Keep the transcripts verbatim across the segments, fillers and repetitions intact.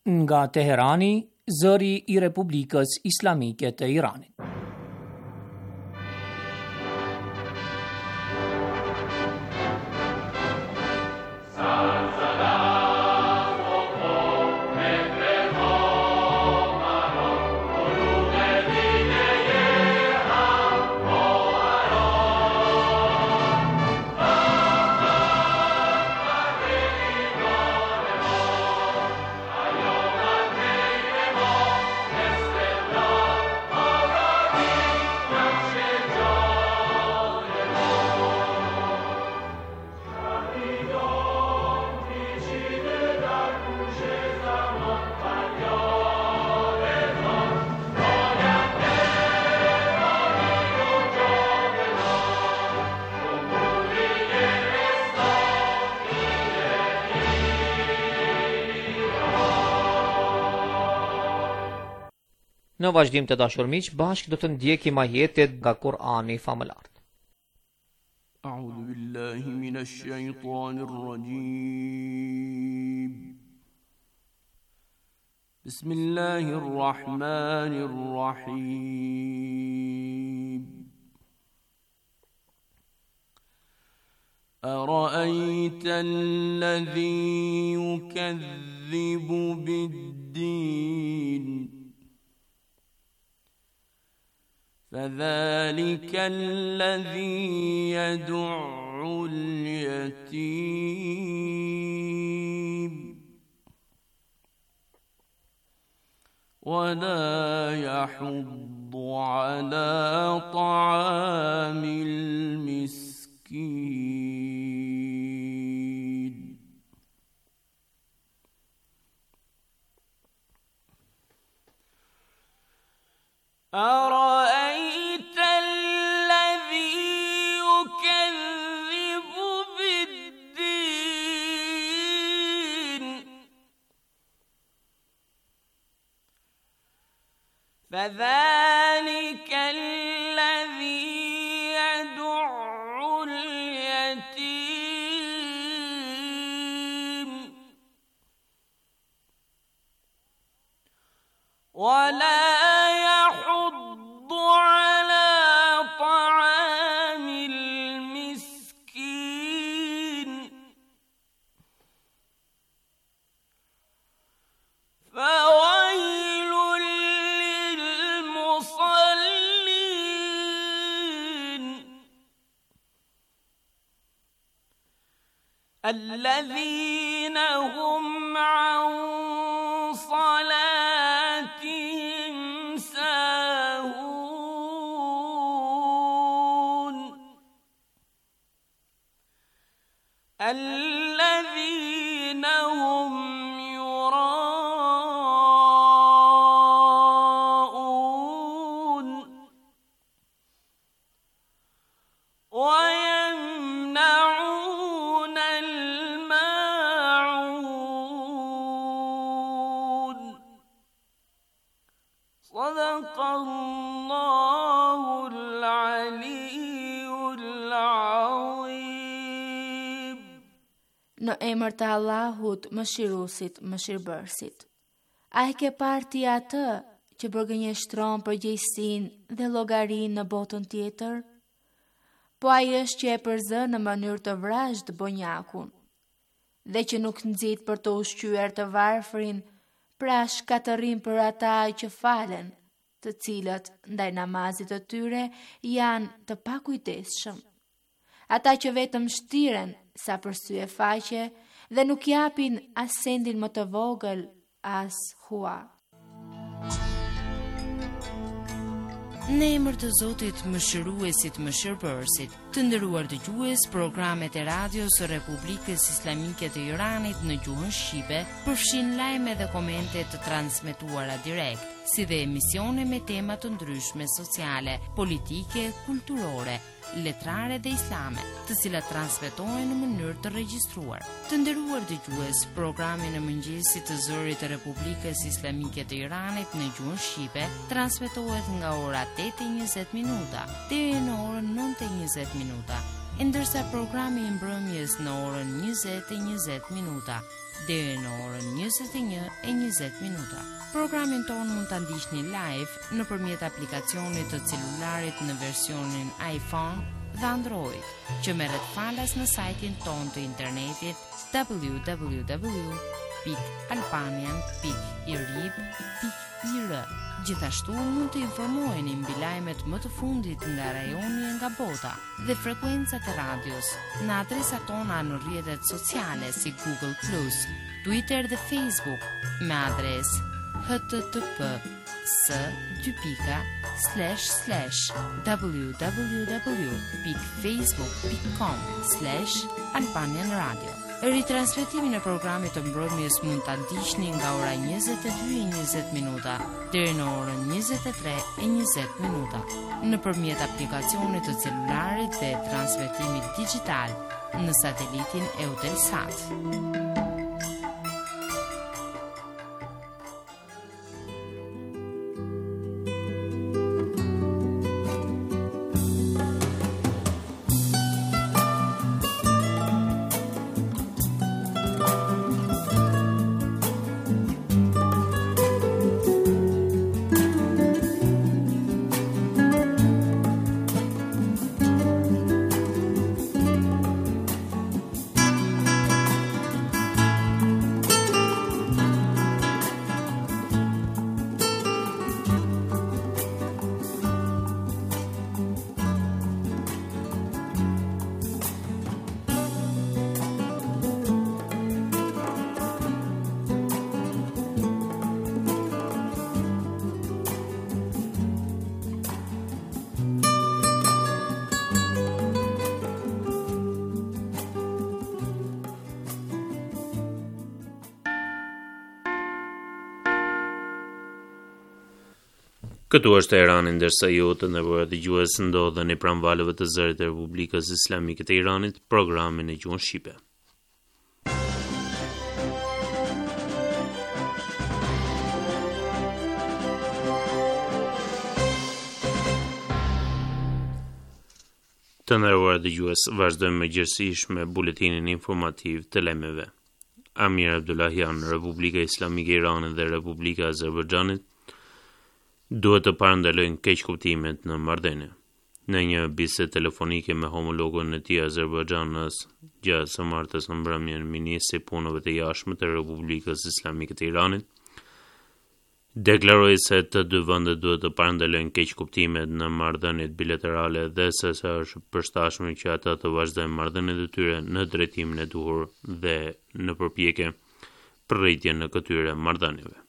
Nga Teherani, zëri I Republikës Islamike të Iranit. Në vazhdim të dashur miq, bashkë do të ndjekim ajetet nga Kur'ani famëlar. A'udhu billahi minash shaitanir rajim. Bismillahir rahmanir rahim. Ara'ayta alladhi yukadhibu bid-din فذلك الذي يدع اليتيم ولا يحض على طعام المسكين أرأيت الذي يكذب بالدين فذلك الذي يدع اليتيم ولا الذين هم عن صلاتهم ساهون الذين هم يراءون ويمنعون صدق الله العلي العظيم. Në emër të Allahut, mëshiruesit, mëshirbërësit. A e ke parë ti atë që përgënjeshtron përgjegjësinë dhe llogarinë në botën tjetër? Po ai është që e përzë në mënyrë të vrazhd bonjakun, dhe që nuk nxit për të ushqyer të varfrin, pra shkatërim për ata që falen, të cilët ndaj namazit të tyre janë të pakujdesshëm. Ata që vetëm shtiren sa për sy e faqe dhe nuk japin as sendin më të vogël as hua. Në emër të Zotit, mëshiruesit, mëshirbërësit, të nderuar dëgjues, programet e radios së Republikës Islamike të Iranit në gjuhën shqipe përfshin lajme dhe komente të transmetuara direkt, si dhe emisione me tema të ndryshme sociale, politike, kulturore, letrare dhe islame, të cilat transmetohen në mënyrë të regjistruar. Të nderuar dëgjues, programi në mëngjesit të zërit të Republikës Islamike të Iranit në gjuhën shqipe transmetohet nga ora tetë e njëzet minuta deri në orën nëntë e njëzet minuta ndërsa programi i mbrëmjes në orën njëzet e njëzet minuta deri në orën njëzet e një e njëzet minuta. Programin ton mund ta ndiqni live nëpërmjet aplikacionit të celularit në versionin iPhone dhe Android, që merret falas në sajtin ton të internetit w w w pikë albanian pikë i r i b pikë i r. Gjithashtu mund të informoheni mbi lajmet më të fundit nga rajoni e nga bota dhe frekuencat e radios në adresat tona në rrjetet sociale si Google plus, Twitter dhe Facebook me adresë h t t p s dy pika slash slash w w w pikë facebook pikë com slash albanian radio. Ritransmetimin e programit të mbrëmjes mund ta ndiqni nga ora njëzet e dy e njëzet minuta deri në orën njëzet e tre e njëzet minuta nëpërmjet aplikacionit të celularit dhe transmetimit digjital në satelitin Eutelsat. Këtu është Teherani, ndërsa ju të nderuar dëgjues ndodheni pranë valëve të zërit të Republikës Islamike të Iranit, programin e gjuhën shqipe. Të nderuar dëgjues, vazhdojmë mëngjesisht me buletinin informativ të lajmeve. Amir Abdullahian, Republika Islamike e Iranit dhe Republika e Azerbajxhanit duhet të parandalojnë keq kuptimet në marrëdhënie. Në një bisedë telefonike me homologun e tij Azerbajxhanës gjatë së martës në mbrëmjen, ministri i punëve të jashtme të Republikës Islamike të Iranit deklaroi se të dy vendet duhet të parandalojnë keq kuptimet në marrëdhëniet bilaterale dhe se sa është përshtatshme që ata të vazhdojnë marrëdhëniet e tyre në drejtimin e duhur dhe në përpjekje për rritjen e këtyre marrëdhënieve.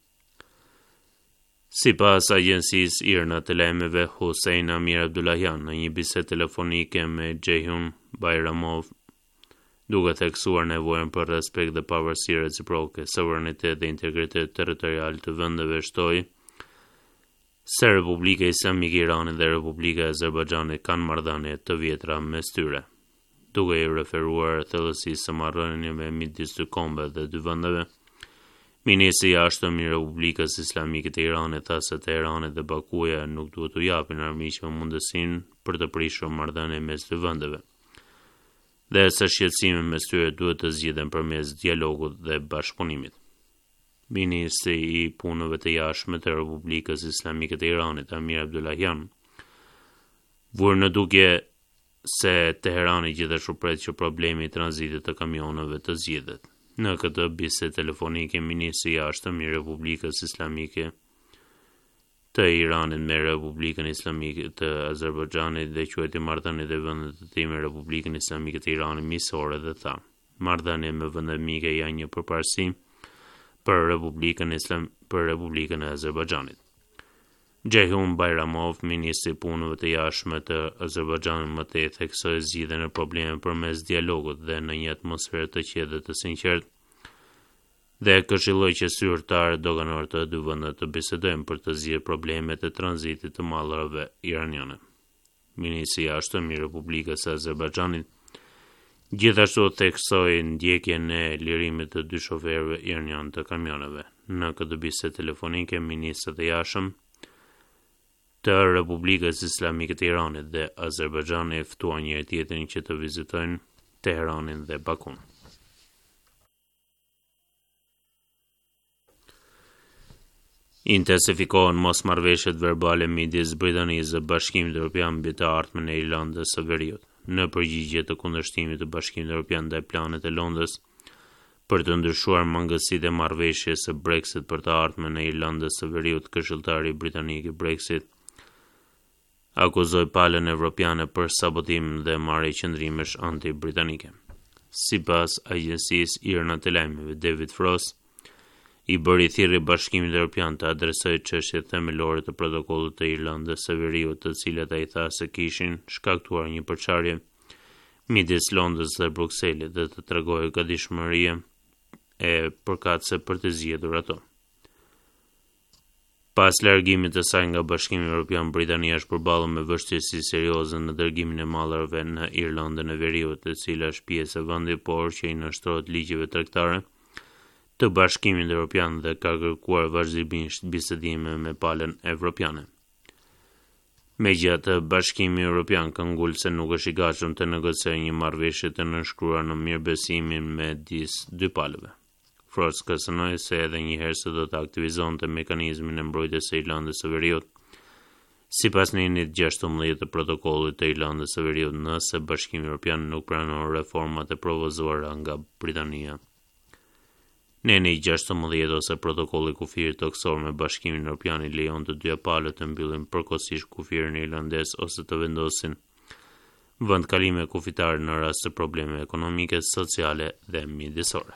Si pas agjencisë IRNA të lajmeve, Hossein Amir Abdullahian në një bisedë telefonike me Ceyhun Bayramov duke theksuar nevojën për respekt dhe pavarësi reciproke, suverenitet dhe integritet territorial të vendeve, shtoi se Republika Islamike e Iranit dhe Republika e Azerbajxhanit kanë marrëdhënie të vjetra mes tyre, duke i referuar thellësisë së marrëdhënieve midis dy kombeve dhe dy vendeve. Ministri i jashtëm i Republikës Islamike të Iranit tha se Teherani dhe Bakuja nuk duhet t'u japin armiqve mundësinë për të prishur marrëdhënie mes dy vendeve, dhe se shqetësimet mes tyre duhet të zgjidhen përmes dialogut dhe bashkëpunimit. Ministri i punëve të jashtme të Republikës Islamike të Iranit, Amir Abdullahian, vur në dukje se Teherani gjithashtu pret që problemi i tranzitit të kamioneve të zgjidhet. Në këtë bisedë telefonike, ministri i jashtëm i Republikës Islamike të Iranit me Republikën Islamike të Azerbajxhanit dhe quajti marrëdhëniet e vendit të tij me Republikën Islamike të Iranit miqësore dhe tha: "Marrëdhëniet me vende mike janë një përparësi për Republikën Islam për Republikën e Azerbajxhanit." Ceyhun Bayramov, ministri i punëve të jashtme të Azerbajxhanit, më tej theksoi zgjidhjen e problemeve përmes dialogut dhe në një atmosferë të qetë dhe të sinqertë, dhe këshilloi që zyrtarët doganor të dy vendeve të bisedojnë për të zgjidhur problemet e tranzitit të mallrave iraniane. Ministri i jashtëm i Republikës së Azerbajxhanit gjithashtu theksoi ndjekjen e lirimit të dy shoferëve iranian të kamioneve. Në këtë bisedë telefonike, ministri i jashtëm të Republikës Islamike të Iranit dhe Azerbajxhani ftuan njëri tjetrin që të vizitojnë Teheranin dhe Bakun. Intensifikohen mosmarrëveshjet verbale midis Britanisë dhe Bashkimit Evropian mbi të ardhmen e Irlandës së Veriut, në përgjigje të kundërshtimit të Bashkimit Evropian ndaj planet e Londrës për të ndryshuar mangësitë e marrëveshjes së Brexit për të ardhmen e Irlandës së Veriut. Këshilltari britanik i Brexit akuzoi palën evropiane për sabotim dhe marrje qëndrimesh anti-britanike. Sipas agjencisë irane të lajmeve David Frost, i bëri thirrje Bashkimit Evropian të adresojë çështjet themelore të protokollit të Irlandës së Veriut, të cilat ai tha se kishin shkaktuar një përçarje midis Londrës dhe Brukselit dhe të tregojë gatishmërie e përkatëse për të zgjedhur ato. Pas largimit të saj nga Bashkimi Evropian, Britania është përballur me vështirësi serioze në dërgimin e mallarëve në Irlandën e Veriut, e cila është pjesë e vendit, por që i nështrohet ligjeve tregtare të Bashkimit Evropian dhe ka kërkuar vazhdimisht bisedime me palën evropiane. Megjithatë, Bashkimi Evropian ka ngulur se nuk është i gatshëm të negociojë një marrëveshje të nënshkruar në mirëbesimin me disë dy palëve. Frost kërcënoi se edhe një herë se do të aktivizonte mekanizmin e mbrojtjes së Irlandës së Veriut, sipas nenit gjashtëmbëdhjetë të protokollit të Irlandës së Veriut, nëse Bashkimi Evropian nuk pranon reformat e propozuara nga Britania. Neni gjashtëmbëdhjetë ose protokolli kufirit toksor me Bashkimin Evropian i lejon të dyja palët të mbyllin përkohësisht kufirin irlandez ose të vendosin vendkalime kufitare në rast të problemeve ekonomike, sociale dhe mjedisore.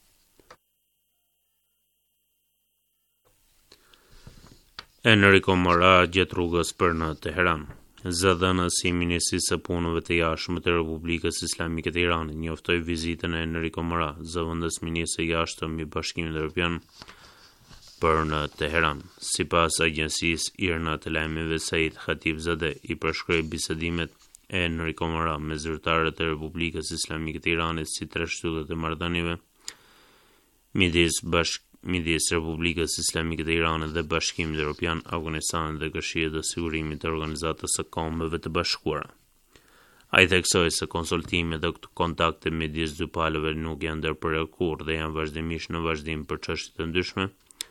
Enrico Mora gjet rrugës për në Teheran. Zëdhënës i Ministrisë së Punëve të Jashtme të Republikës Islamike të Iranit njoftoi vizitën e Enrico Mora, zëvendës ministri i jashtëm i Bashkimit Evropian, për në Teheran. Sipas agjencisë irane të lajmeve, Said Khatibzadeh i përshkroi bisedimet e Enrico Mora me zyrtarët e Republikës Islamike të Iranit si tre shtyllet e marrëdhënieve midis bashk midis Republikës Islamike të Iranit dhe Bashkimit Evropian, Afganistanit dhe Këshillit të Sigurimit të Organizatës së Kombeve të Bashkuara. Ai theksoi se konsultimet dhe kontaktet midis dy palëve nuk janë ndërprerë kurrë dhe janë vazhdimisht në vazhdim për çështje të ndryshme,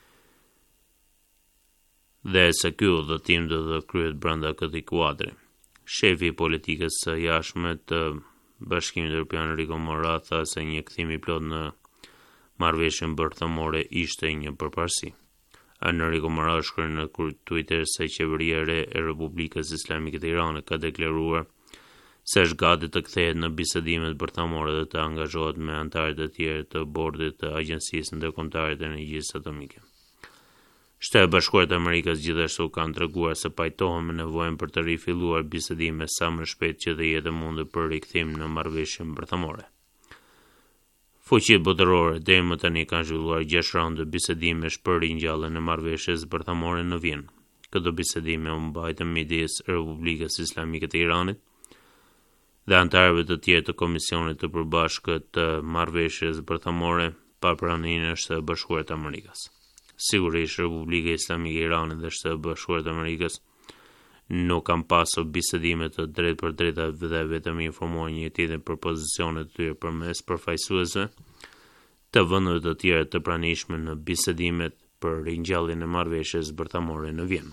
dhe se ky udhëtim do të kryhet brenda këtij kuadri. Shefi i politikës së jashtme të Bashkimit Evropian, Enrico Mora, tha se një kthim i plot në marrëveshjen bërthamore ishte një përparësi. Enrico Mora shkroi në Twitter se qeveria e re e Republikës Islamike të Iranit ka deklaruar se është gati të kthehet në bisedimet bërthamore dhe të angazhohet me anëtarët e tjerë të bordit të Agjencisë Ndërkombëtare të Energjisë Atomike. Shtetet Bashkuara të Amerikës gjithashtu kanë treguar se pajtohen me nevojën për të rifilluar bisedime sa më shpejt që të jetë mundur për rikthim në marrëveshjen bërthamore. Fuqitë botërore deri më tani kanë zhvilluar gjashtë raunde bisedimesh për ringjalljen e marrëveshjes bërthamore në Vjenë. Këto bisedime u mbajtën midis Republikës Islamike të Iranit dhe anëtarëve të tjerë të Komisionit të Përbashkët të Marrëveshjes Bërthamore pa praninë e Shtetit Bashkuar të Amerikës. Sigurisht, Republika Islamike e Iranit dhe Shtetet Bashkuar të Amerikës nuk kanë pasur bisedime të drejtë për drejta dhe vetëm informuar një tjetrin për pozicionet e tyre përmes përfaqësuesve të vendeve të tjera të pranishme në bisedimet për ringjalljen e marrëveshjes bërthamore në Vjenë.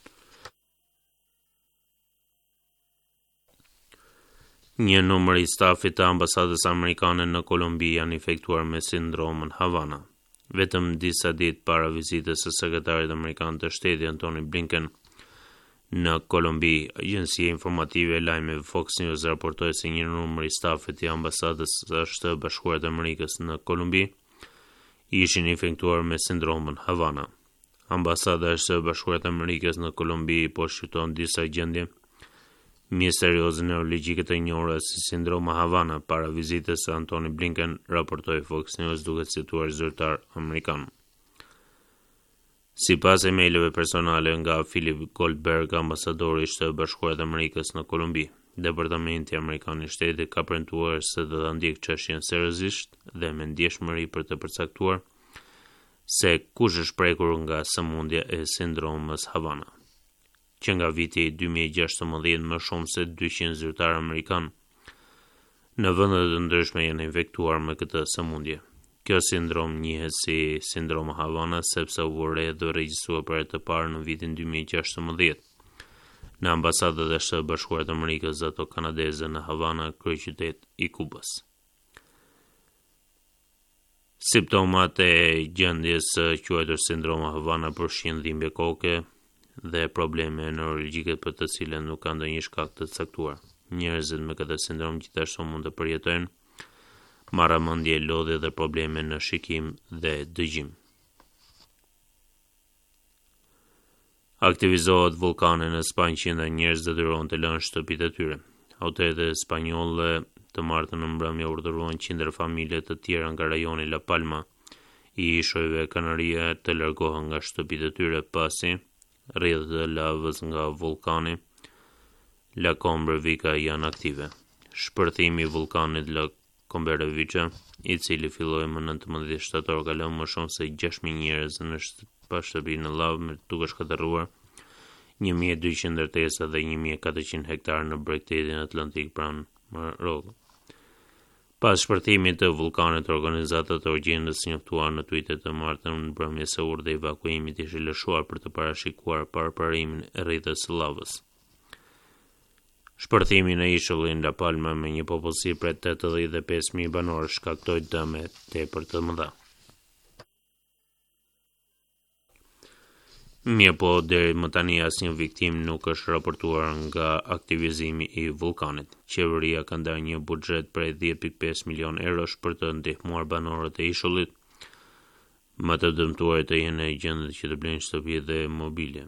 Një numër i stafit të ambasadës amerikane në Kolumbi janë infektuar me sindromën Havana. Vetëm disa ditë para vizitës së sekretarit amerikan të shtetit Antony Blinken në Kolumbi, agjencia informative e lajmeve Fox News raportoi se një numër i stafit i ambasadës së Shtetit Bashkuar të Amerikës në Kolumbi ishin infektuar me sindromën Havana. Ambasada e Shtetit Bashkuar të Amerikës në Kolumbi po shqyrton disa gjendje misterioze neurologjike të njohura si sindroma Havana para vizitës së Antony Blinken, raportoi Fox News duke cituar zyrtar amerikan. Sipas emaileve personale nga Philip Goldberg, ambasadori i Shtetit Bashkuar të Amerikës në Kolumbi, Departamenti Amerikan i Shtetit ka premtuar se do ta ndjek çështjen seriozisht dhe me ndjeshmëri për të përcaktuar se kush është prekur nga sëmundja e sindromës Havana. që nga viti dy mijë e gjashtëmbëdhjetë më shumë se dyqind zyrtarë amerikanë në vende të ndryshme janë infektuar me këtë sëmundje. Kjo sindrom njihet si sindrom Havana sepse u re dhe regjistruar për herë të parë në vitin dy mijë e gjashtëmbëdhjetë në ambasadat e Shtetit Bashkuar të Amerikës dhe ato kanadeze në Havana, kryeqytet i Kubës. Simptomat e gjendjes së quajtur sindrom Havana përfshin dhimbje koke dhe probleme neurologjike për të cilat nuk ka ndonjë shkak të caktuar. Njerëzit me këtë sindrom gjithashtu mund të përjetojnë marrëmendje, lodhje dhe probleme në shikim dhe dëgjim. Aktivizohet vulkane në Spanjë që ndër njerëz detyrohen të lënë shtëpitë e tyre. Autoritetet spanjolle të martën në mbrëmje urdhëruan qindra familje të tjera nga rajoni La Palma i ishujve Kanarie të largohen nga shtëpitë e tyre pasi rrjedhët e lavës nga vulkani La Combrevika janë aktive. Shpërthimi i vulkanit La Combrevika, i cili filloi më nëntëmbëdhjetë shtator, ka lënë më shumë se gjashtë mijë njerëz në pa shtëpi në lavë, duke shkatërruar një mijë e dyqind ndërtesa dhe një mijë e katërqind hektarë në bregdetin atlantik pranë Marokut. Pas shpërthimit të vulkanit, organizatat e urgjencës njoftuan në tuitet të martën në mbrëmje se urdhri i evakuimit ishte lëshuar për të parashikuar paraparimin e rrjedhës së lavës. Shpërthimi në ishullin La Palma me një popullsi prej tetëdhjetë e pesë mijë banorësh shkaktoi dëme tepër të mëdha. Mirë po, deri më tani asnjë viktim nuk është raportuar nga aktivizimi i vulkanit. Qeveria ka ndarë një buxhet prej dhjetë pikë pesë milion eurosh për të ndihmuar banorët e ishullit, më të dëmtuarit të jenë në gjendje që të blejnë shtëpi dhe mobilje.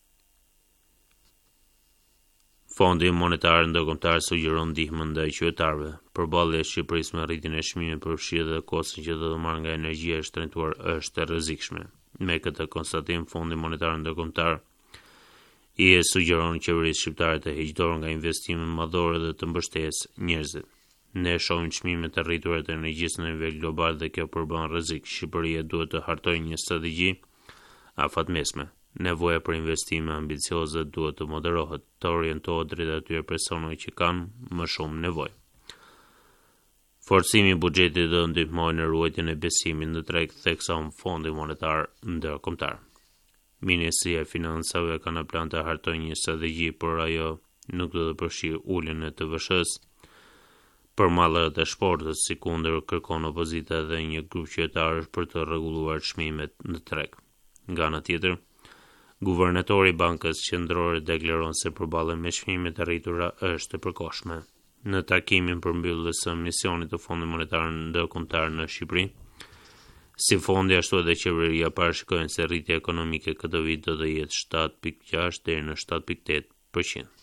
Fondi Monetar Ndërkombëtar sugjeron ndihmë ndaj qytetarëve. Përballja e Shqipërisë me rritjen e çmimeve për fshirje dhe kostin që do të marrë nga energjia e shtrentuar është e rrezikshme. Me këtë konstatim, Fondi Monetar Ndërkombëtar i e sugjeron qeverisë shqiptare të heqë dorë nga investimet madhore dhe të mbështesë njerëzit. Ne shohim çmimet e rritura të energjisë në nivel global dhe kjo përbën rrezik. Shqipëria duhet të hartojë një strategji afatmesme. Nevoja për investime ambicioze duhet të moderohet, të orientohet drejt atyre personave që kanë më shumë nevojë. Forcimi i buxhetit do ndihmojë në ruajtjen e besimit në treg, thekson Fondi Monetar Ndërkombëtar. Ministria e Financave ka në plan të hartojë një strategji, por ajo nuk do të përfshijë uljen e T V S-s për mallet e shportit, sikundër kërkon opozita dhe një grup qytetarësh për të rregulluar çmimet në treg. Nga ana tjetër, guvernatori i Bankës Qendrore deklaron se përballja me çmimet e rritura është e përkohshme. Në takimin përmbylljes së misionit të Fondit Monetar Ndërkombëtar në Shqipëri, si fondi ashtu edhe qeveria parashikojnë se rritja ekonomike këtë vit do të jetë shtatë pikë gjashtë deri në shtatë pikë tetë përqind.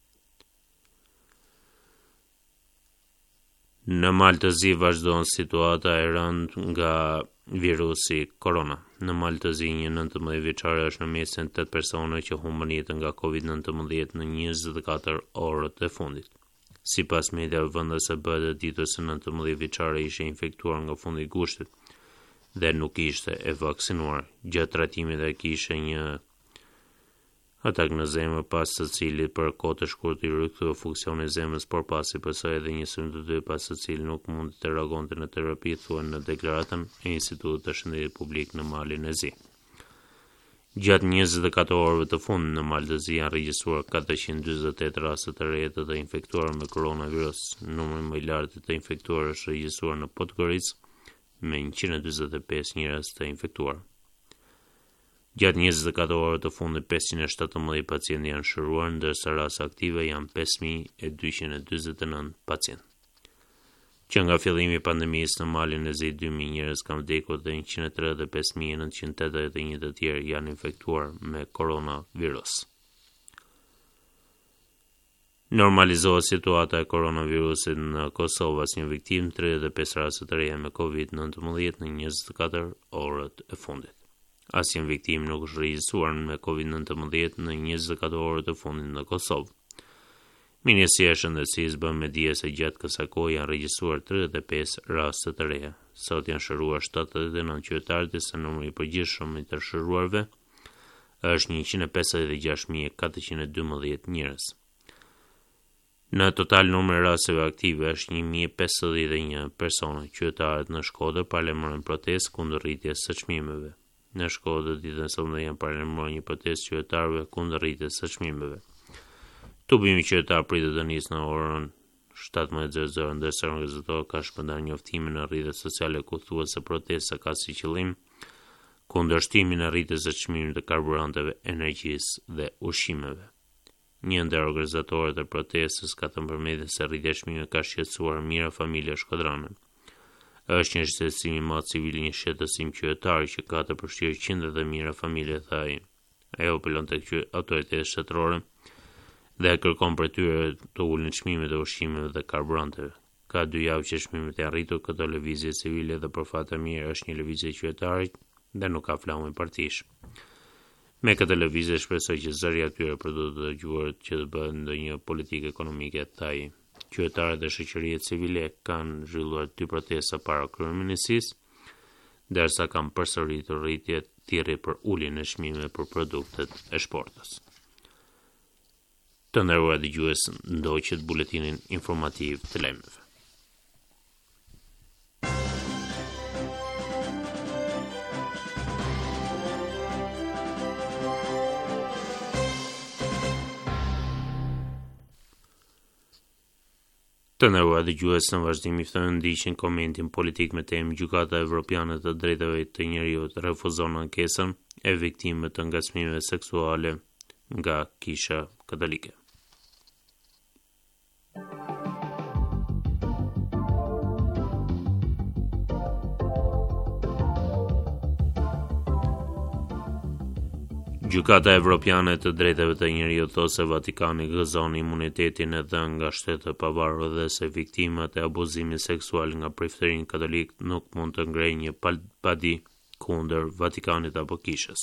Në Maltëzi vazhdon situata e rëndë nga virusi korona. Në Maltëzi një nëntëmbëdhjetë vjeçare është në mesin tetë persona që humbën jetën nga covid nëntëmbëdhjetë në njëzet e katër orët e fundit. Sipas mediave vendase bëhet e ditur se nëntëmbëdhjetë vjeçare ishte infektuar nga fundi i gushtit dhe nuk ishte e vaksinuar. Gjatë trajtimit ai kishte një atak në zemër, pas së cilit për kohë të shkurtër i rikthye funksioni i zemrës, por pasi pësoi edhe një sulm të dytë, pas së cilit nuk mund të reagonte në terapi, thuan në deklaratën e Institutit të Shëndetit Publik në Malin e Zi. Gjatë njëzet e katër orëve të fundit në Maltëzi janë regjistruar katërqind dyzet e tetë raste të reja të infektuar me koronavirus. Numri më i lartë të infektuar është regjistruar në Podgoricë me njëqind e dyzet e pesë njerëz të infektuar. Gjatë njëzet e katër orëve të fundit pesëqind e shtatëmbëdhjetë pacientë janë shëruar, ndërsa raste aktive janë pesë mijë e dyqind e dyzet e nëntë pacientë. Që nga fillimi i pandemisë në Malin e Zi, dy mijë njerëz kanë vdekur dhe njëqind e tridhjetë e pesë mijë e nëntëqind e tetëdhjetë e një të tjerë janë infektuar me koronavirus. Normalizohet situata e koronavirusit në Kosovë, asnjë viktim, tridhjetë e pesë raste të reja me covid nëntëmbëdhjetë në njëzet e katër orët e fundit. Asnjë viktim nuk është regjistruar me covid nëntëmbëdhjetë në njëzet e katër orët e fundit në Kosovë. Ministria e Shëndetësisë bën me dije se gjatë kësaj kohe janë regjistruar tridhjetë e pesë raste të reja. Sot janë shëruar shtatëdhjetë e nëntë qytetarë, disa numri i përgjithshëm i të shëruarve është njëqind e pesëdhjetë e gjashtë mijë e katërqind e dymbëdhjetë njerëz. Në total numër rasteve aktive është një mijë e pesëdhjetë e një persona. Qytetarët në Shkodër paralajmërojnë protestë kundër rritjes së çmimeve. Në Shkodër ditën e sotme paralajmëroi një protestë qytetarëve kundër rritjes së çmimeve. Tubimi qytetar pritet të nisë në orën shtatëmbëdhjetë e orës, ndërsa organizatorët ka shpërndar njoftimin në rrjetet sociale ku thuhet se protesta ka si qëllim kundërshtimin e rritjes së çmimit të karburanteve, energjisë dhe ushqimeve. Një ndër organizatorët e protestës ka thënë për media se rritja e çmimeve ka shqetësuar mijëra familje shkodrane. Është një shqetësim i madh civil, një shqetësim qytetar që ka të përfshirë qindra dhe mijëra familje, tha ai. Ajo apelon tek autoritetet shtetërore dhe kërkon për tyre të ulin çmimet e ushqimeve dhe karburanteve. Ka dy javë që çmimet janë rritur, këto lëvizje civile dhe për fat të mirë është një lëvizje qytetare dhe nuk ka flamuj partish. Me këtë lëvizje shpresoj që zëri atyre për të dëgjuar që të bëhet ndonjë politikë ekonomike, tha ai. Qytetarët dhe shoqëria civile kanë zhvilluar dy protesta para kryeministrisë, derisa kanë përsëritur rritje thirrje për uljen e çmimeve për produktet e shportës. Të nderuar dëgjues, ndoqët buletinin informativ të lajmeve. Të nderuar dëgjues, në vazhdim i ftoj ndiqni komentin politik me temë Gjykata Evropiane të Drejtave të Njerëzit refuzon ankesën e viktimëve të ngacmimeve seksuale nga Kisha Katolike. Gjykata Evropiane të Drejtave të Njerëzit thotë se Vatikani gëzon imunitetin e dhënë nga Shteti i Pavarur dhe se viktimat e abuzimit seksual nga Prifterin Katolik nuk mund të ngrejnë një padi kundër Vatikanit apo Kishës.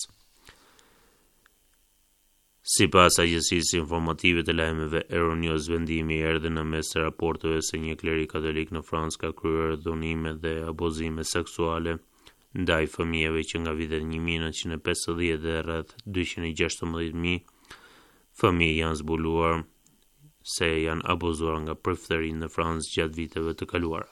Sipas agjencisë informative të lajmeve Euronews, vendimi erdhi në mes të raporteve se një klerik katolik në Francë ka kryer dhunime dhe abuzime seksuale ndaj fëmijëve që nga vitet një mijë e nëntëqind e pesëdhjetë dhe rreth dyqind e gjashtëmbëdhjetë mijë fëmijë janë zbuluar se janë abuzuar nga prifterin në Francë gjatë viteve të kaluara.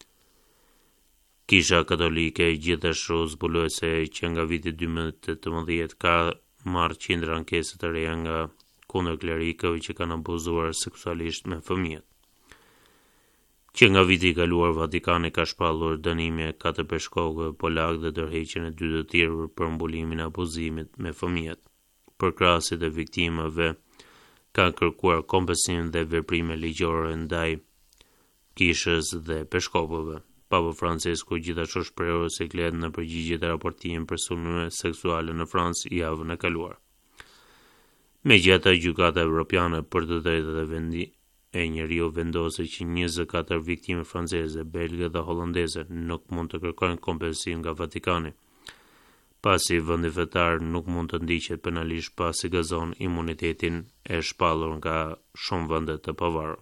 Kisha Katolike gjithashtu zbuloi se që nga viti dy mijë e tetëmbëdhjetë ka marrë qindra ankesa të reja nga kundër klerikëve që kanë abuzuar seksualisht me fëmijët. Që nga viti i kaluar Vatikani ka shpallur dënime katër peshkokëve polak dhe tërheqjen e dy të tjerë për mbulimin e abuzimit me fëmijët. Përkrahasit e viktimave kanë kërkuar kompensim dhe veprime ligjore ndaj kishës dhe peshkopëve. Papa Francesku gjithashtu shprehur siklet në përgjigje të raportimit për sulme seksuale në Francë javën e kaluar. Megjithatë, Gjykata Evropiane për të drejtat e vendi e njeriu vendosi që njëzet e katër viktime franceze, belge dhe holandeze nuk mund të kërkojnë kompensim nga Vatikani, pasi vendi fetar nuk mund të ndiqet penalisht pasi gëzon imunitetin e shpallur nga shumë vende të pavarura.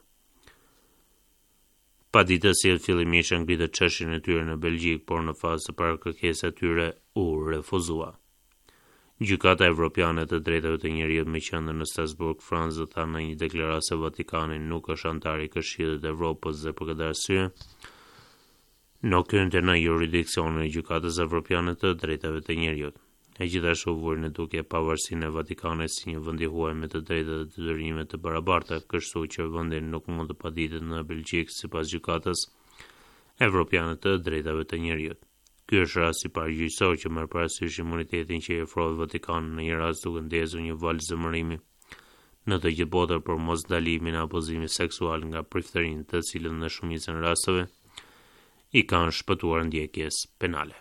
Paditësit fillimisht ngritën çështjen e tyre në Belgjik, por në fazë të parë kërkesa e tyre u refuzua. Gjykata Evropiane të Drejtave të Njerëzit me qendër në Strasburg, Francë, tha në një deklaratë se Vatikani nuk është antar i Këshillit të Evropës dhe për këtë arsye nuk hynte në jurisdiksionin e Gjykatës Evropiane të Drejtave të Njerëzit. E gjithashtu vuri në duke pavarësinë e Vatikanit si një vend i huaj me të drejtat dhe detyrimet të barabarta, kështu që vendi nuk mund të paditet në Belgjik sipas Gjykatës Evropiane të Drejtave të Njerëzit. Ky është rasti i parë gjyqësor që merr parasysh imunitetin që i ofroi Vatikani në një rast duke ndezur një val zemërimi në të gjithë botën për mosndalimin e abuzimit seksual nga prifterin, të cilët në shumicën e rasteve i kanë shpëtuar ndjekjes penale.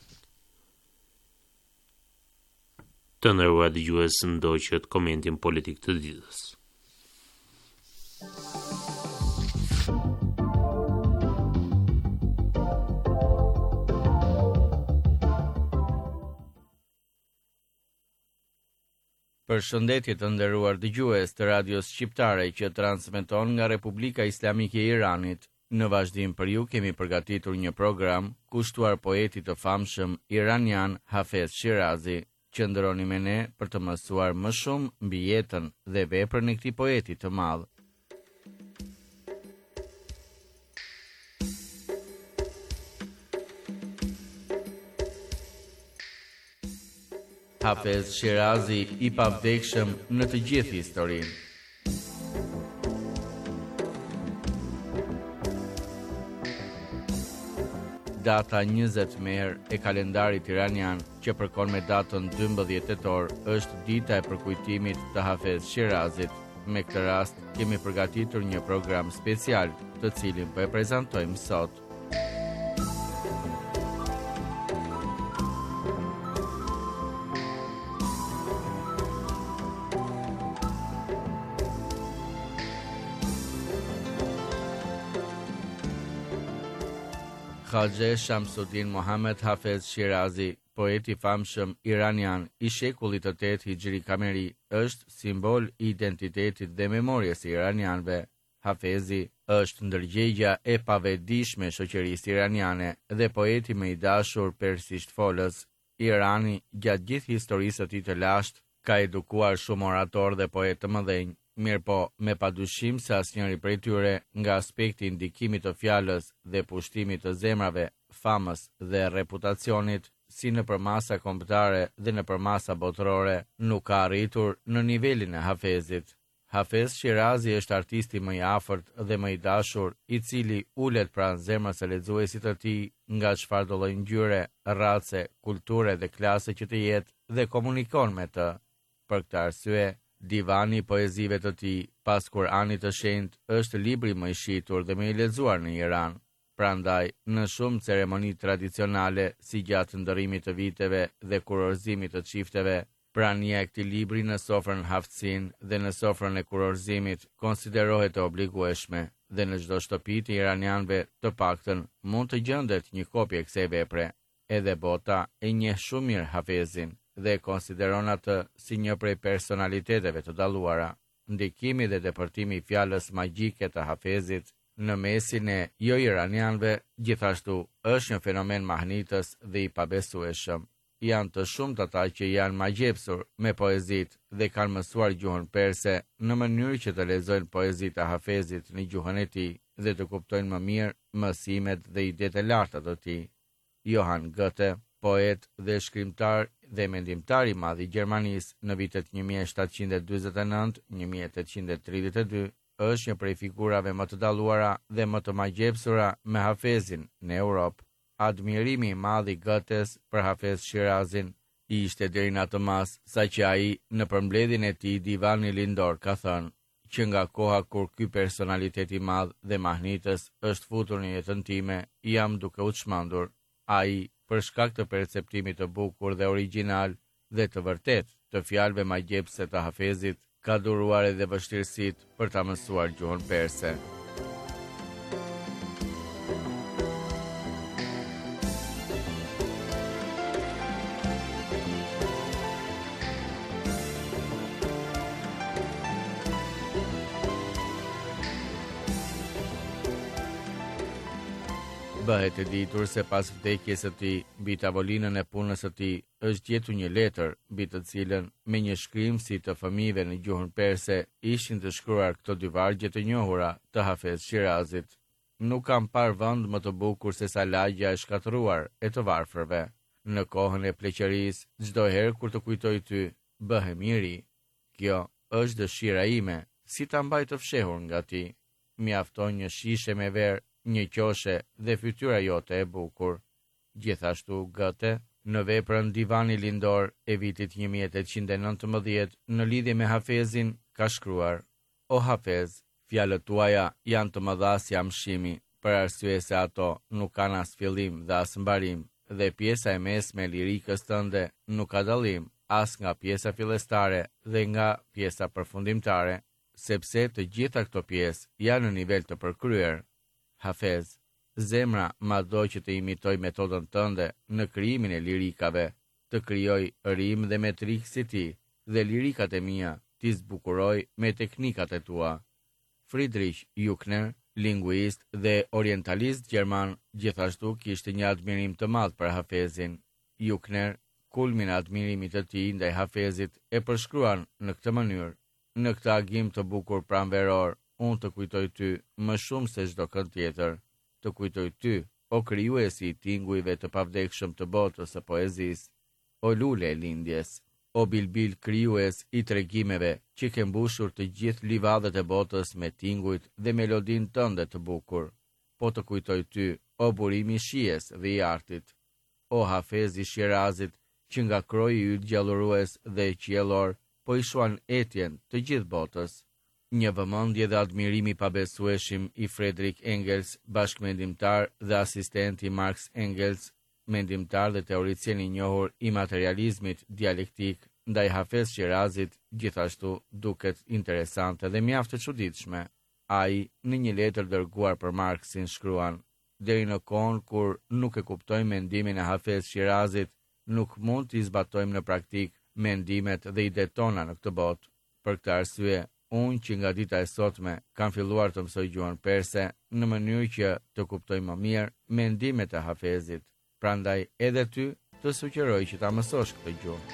Të nderuar dëgjues, ndoqët komentin politik të ditës. Përshëndetje të nderuar dëgjues të radios shqiptare që transmeton nga Republika Islamike e Iranit. Në vazhdim për ju kemi përgatitur një program kushtuar poetit të famshëm iranian Hafez Shirazi, Qëndroni me ne për të mësuar më shumë mbi jetën dhe veprën e këtij poeti të madh. Hafez Shirazi i pavdekshëm në të gjithë historinë. Data njëzet merë e kalendarit iranian që përkon me datën dymbëdhjetë tetor është dita e përkujtimit të Hafez Shirazit. Me këtë rast kemi përgatitur një program special të cilin po e prezantojmë sot. Khaxhe Shamsuddin Mohammed Hafez Shirazi, poeti famshëm iranian i shekullit të tetë hijri kameri, është simbol i identitetit dhe memorjes së iranianëve. Hafezi është ndërgjegja e pavetdijshme e shoqërisë iraniane dhe poeti më i dashur persisht folës. Irani, gjatë gjithë historisë së tij të lashtë, ka edukuar shumë orator dhe poetë të mëdhenj. Mirë po, me padyshim se asnjëri prej tyre, nga aspekti i ndikimit të fjalës dhe pushtimit të zemrave, famës dhe reputacionit, si nëpër masa kombëtare dhe nëpër masa botërore, nuk ka arritur në nivelin e Hafezit. Hafez Shirazi është artisti më i afërt dhe më i dashur, i cili ulet pranë zemrës së lexuesit të tij, nga çfarëdo lloj ngjyre, race, kulture dhe klase që të jetë dhe komunikon me të. Për këtë arsye, Divani i poezive të tij, pas Kuranit të shenjtë, është libri më i shitur dhe më i lexuar në Iran. Prandaj, në shumë ceremoni tradicionale, si gjatë ndërrimit të viteve dhe kurorëzimit të çifteve, prania e këtij libri në sofrën Haftsin dhe në sofrën e kurorëzimit konsiderohet e obligueshme, dhe në çdo shtëpi të iranianëve të paktën mund të gjendet një kopje e kësaj vepre. Edhe bota e njeh shumë mirë Hafezin dhe konsideron atë si një prej personaliteteve të dalluara. Ndikimi dhe depërtimi i fjalës magjike të Hafezit në mesin e jo iranianëve gjithashtu është një fenomen mahnitës dhe i pabesueshëm. Janë të shumtë ata që janë magjepsur me poezit dhe kanë mësuar gjuhën perse në mënyrë që të lexojnë poezitë e Hafezit në gjuhën e tij dhe të kuptojnë më mirë mësimet dhe idetë e larta të tij. Johann Goethe, poet dhe shkrimtar dhe mendimtar i madh i Gjermanisë në vitet një mijë e shtatëqind e dyzet e nëntë - një mijë e tetëqind e tridhjetë e dy, është një prej figurave më të dalluara dhe më të magjepsura me Hafezin në Europë. Admirimi i madh i Goethes për Hafez Shirazin ishte deri në atë mas sa që ai në përmbledhjen e tij Divani Lindor ka thënë që nga koha kur ky personalitet i madh dhe mahnitës është futur në jetën time, jam duke u çmendur. Ai, për shkak të perceptimit të bukur dhe origjinal dhe të vërtet të fjalëve magjepse të Hafezit, ka duruar edhe vështirësitë për ta mësuar gjuhën perse. Bëhet e ditur se pas vdekjes së tij, mbi tavolinën e punës së tij, është gjetur një letër, mbi të cilën me një shkrimsi të fëmijëve në gjuhën perse ishin të shkruar këto dy vargje të njohura të Hafez Shirazit. Nuk kam parë vend më të bukur se sa lagja e shkatëruar e të varfërve. Në kohën e pleqërisë, çdo herë kur të kujtoj ty, bëhem i ri. Kjo është dëshira ime, si ta mbaj të fshehur nga ti. Mjafton një shishe me verë, një qoshe dhe fytyra jote e bukur. Gjithashtu Goethe, në veprën Divani Lindor e vitit një mijë e tetëqind e nëntëmbëdhjetë në lidhje me Hafezin, ka shkruar: O Hafez, fjalët tuaja janë të mëdha si amshimi, për arsye se ato nuk kanë as fillim dhe as mbarim, dhe pjesa e mesme e lirikës tënde nuk ka dallim as nga pjesa fillestare dhe nga pjesa përfundimtare, sepse të gjitha këto pjesë janë në nivel të përkryer. Hafez, zemra mado që të imitoj metodën tënde në krijimin e lirikave, të krijoj rim dhe metrik si ti, dhe lirikat e mia ti zbukuroj me teknikat e tua. Friedrich Juchner, linguist dhe orientalist gjerman, gjithashtu kishte një admirim të madh për Hafezin. Juchner kulmin e admirimit të tij ndaj Hafezit e përshkruan në këtë mënyrë: në këtë agim të bukur pranveror, unë të kujtoj ty më shumë se çdo kënd tjetër, të kujtoj ty, o krijuesi i tingujve të pavdekshëm të botës së poezisë, o lule e lindjes, o bilbil krijues i tregimeve që ke mbushur të gjithë livadët e botës me tingujt dhe melodin tënde të bukur. Po të kujtoj ty, o burimi i shijes dhe i artit, o Hafezi i Shirazit, që nga kroji yt gjallurues dhe qiellor po i shuan etjen të gjithë botës. Një vëmendje dhe admirimi pabesueshim i Friedrich Engels, bashkëmendimtar dhe asistent i Marx Engels, mendimtar dhe teoricien i njohur i materializmit dialektik, ndaj Hafez Shirazit gjithashtu duket interesante dhe mjaft e çuditshme. Ai, në një letër dërguar për Marxin, shkruan: deri në kohën kur nuk e kuptojmë mendimin e Hafez Shirazit, nuk mund të zbatojmë në praktik mendimet dhe idetë tona në këtë botë. Për këtë arsye, unë që nga dita e sotme kam filluar të mësoj gjuhën perse në mënyrë që të kuptoj më mirë mendimet e Hafezit. Prandaj edhe ty të sugjeroj që ta mësosh këtë gjuhë.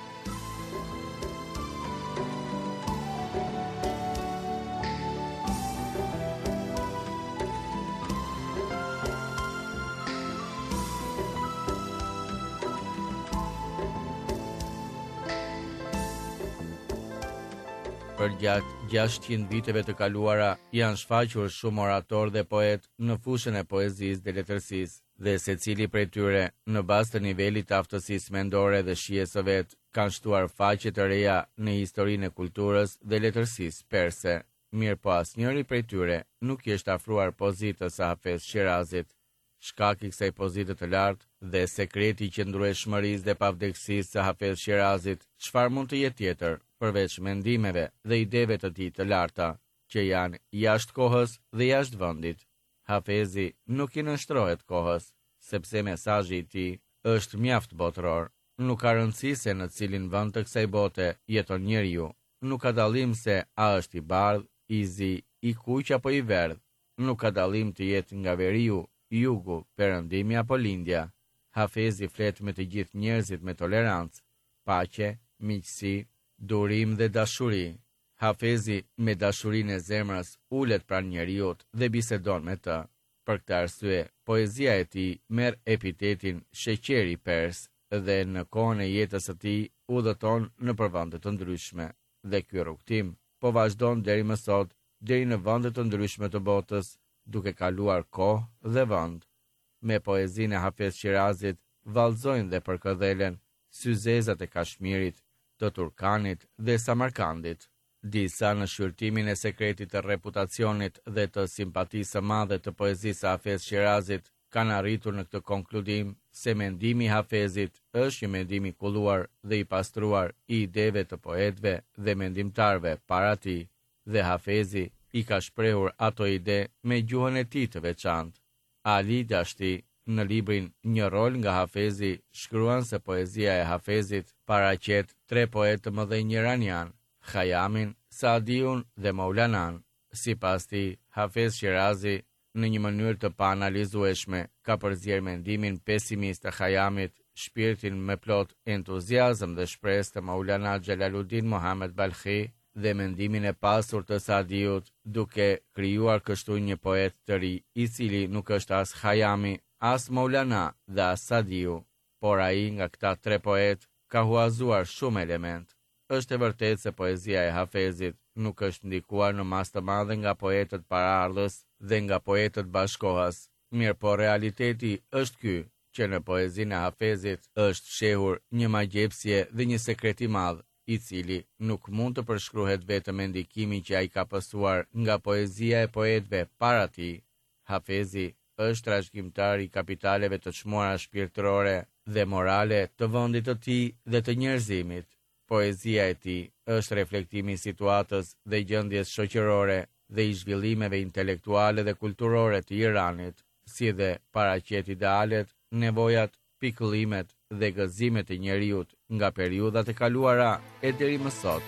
Për gjatë gjashtëqind viteve të kaluara, janë shfaqur shumë orator dhe poet në fushën e poezisë dhe letërsisë, dhe secili prej tyre, në bazë të nivelit të aftësisë mendore dhe shijes së vet, kanë shtuar faqe të reja në historinë e kulturës dhe letërsisë perse. Mirë po asnjëri prej tyre nuk i është afruar pozitës së Hafez Shirazit. Shkaki i kësaj pozite të lartë dhe sekreti i qëndrueshmërisë dhe pavdekësisë së Hafez Shirazit, çfarë mund të jetë tjetër përveç mendimeve dhe ideve të tij të larta, që janë jashtë kohës dhe jashtë vendit. Hafezi nuk i nënshtrohet kohës, sepse mesazhi i tij është mjaft botëror. Nuk ka rëndësi se në cilin vend të kësaj bote jeton njeriu. Nuk ka dallim se a është i bardhë, i zi, i kuq apo i verdh. Nuk ka dallim të jetë nga veriu, jugu, perëndimi apo lindja. Hafezi flet me të gjithë njerëzit me tolerancë, paqe, miqësi, durim dhe dashuri. Hafezi me dashurinë e zemrës ulet pranë njeriut dhe bisedon me të. Për këtë arsye, poezia e tij merr epitetin sheqeri pers dhe në kohën e jetës së tij udhëton në vende të ndryshme. Dhe ky rrugtim po vazhdon deri më sot, deri në vende të ndryshme të botës, duke kaluar kohë dhe vend. Me poezinë e Hafez Shirazit vallëzojnë dhe përkëdhelen syzezat e Kashmirit, të Turkanit dhe Samarkandit. Disa në shqyrtimin e sekretit të reputacionit dhe të simpatisë së madhe të poezisë së Hafez Shirazit kanë arritur në këtë konkludim se mendimi i Hafezit është një mendim i kulluar dhe i pastruar i ideve të poetëve dhe mendimtarëve para tij, dhe Hafezi i ka shprehur ato ide me gjuhën e tij të veçantë. Ali Dashti, në librin Një rol nga Hafezi, shkruan se poezia e Hafezit paraqet tre poetë të mëdhenj iranian, Khayamin, Saadiun dhe Maulanan. Sipas tij, Hafez Shirazi në një mënyrë të paanalizueshme ka përzier mendimin pesimist të Khayamit, shpirtin me plot entuziazëm dhe shpresë të Maulana Jalaluddin Muhammad Balkhi dhe mendimin e pasur të Saadiut, duke krijuar kështu një poet të ri i cili nuk është as Khayami, as Maulana dhe as Saadiu, por ai nga këta tre poet ka huazuar shumë element. Është e vërtetë se poezia e Hafezit nuk është ndikuar në masë të madhe nga poetët paraardhës dhe nga poetët bashkohas. Mirë po realiteti është ky, që në poezinë e Hafezit është shehur një magjepsje dhe një sekret i madh, i cili nuk mund të përshkruhet vetëm me ndikimin që ai ka pasur nga poezia e poetëve para tij. Hafezi është trashëgimtar i kapitaleve të çmuara shpirtërore dhe morale të vendit të tij dhe të njerëzimit. Poezia e tij është reflektimi i situatës dhe gjendjes shoqërore dhe i zhvillimeve intelektuale dhe kulturore të Iranit, si dhe paraqet idealet, nevojat, pikëllimet dhe gëzimet e njeriut nga periudhat e kaluara e deri më sot.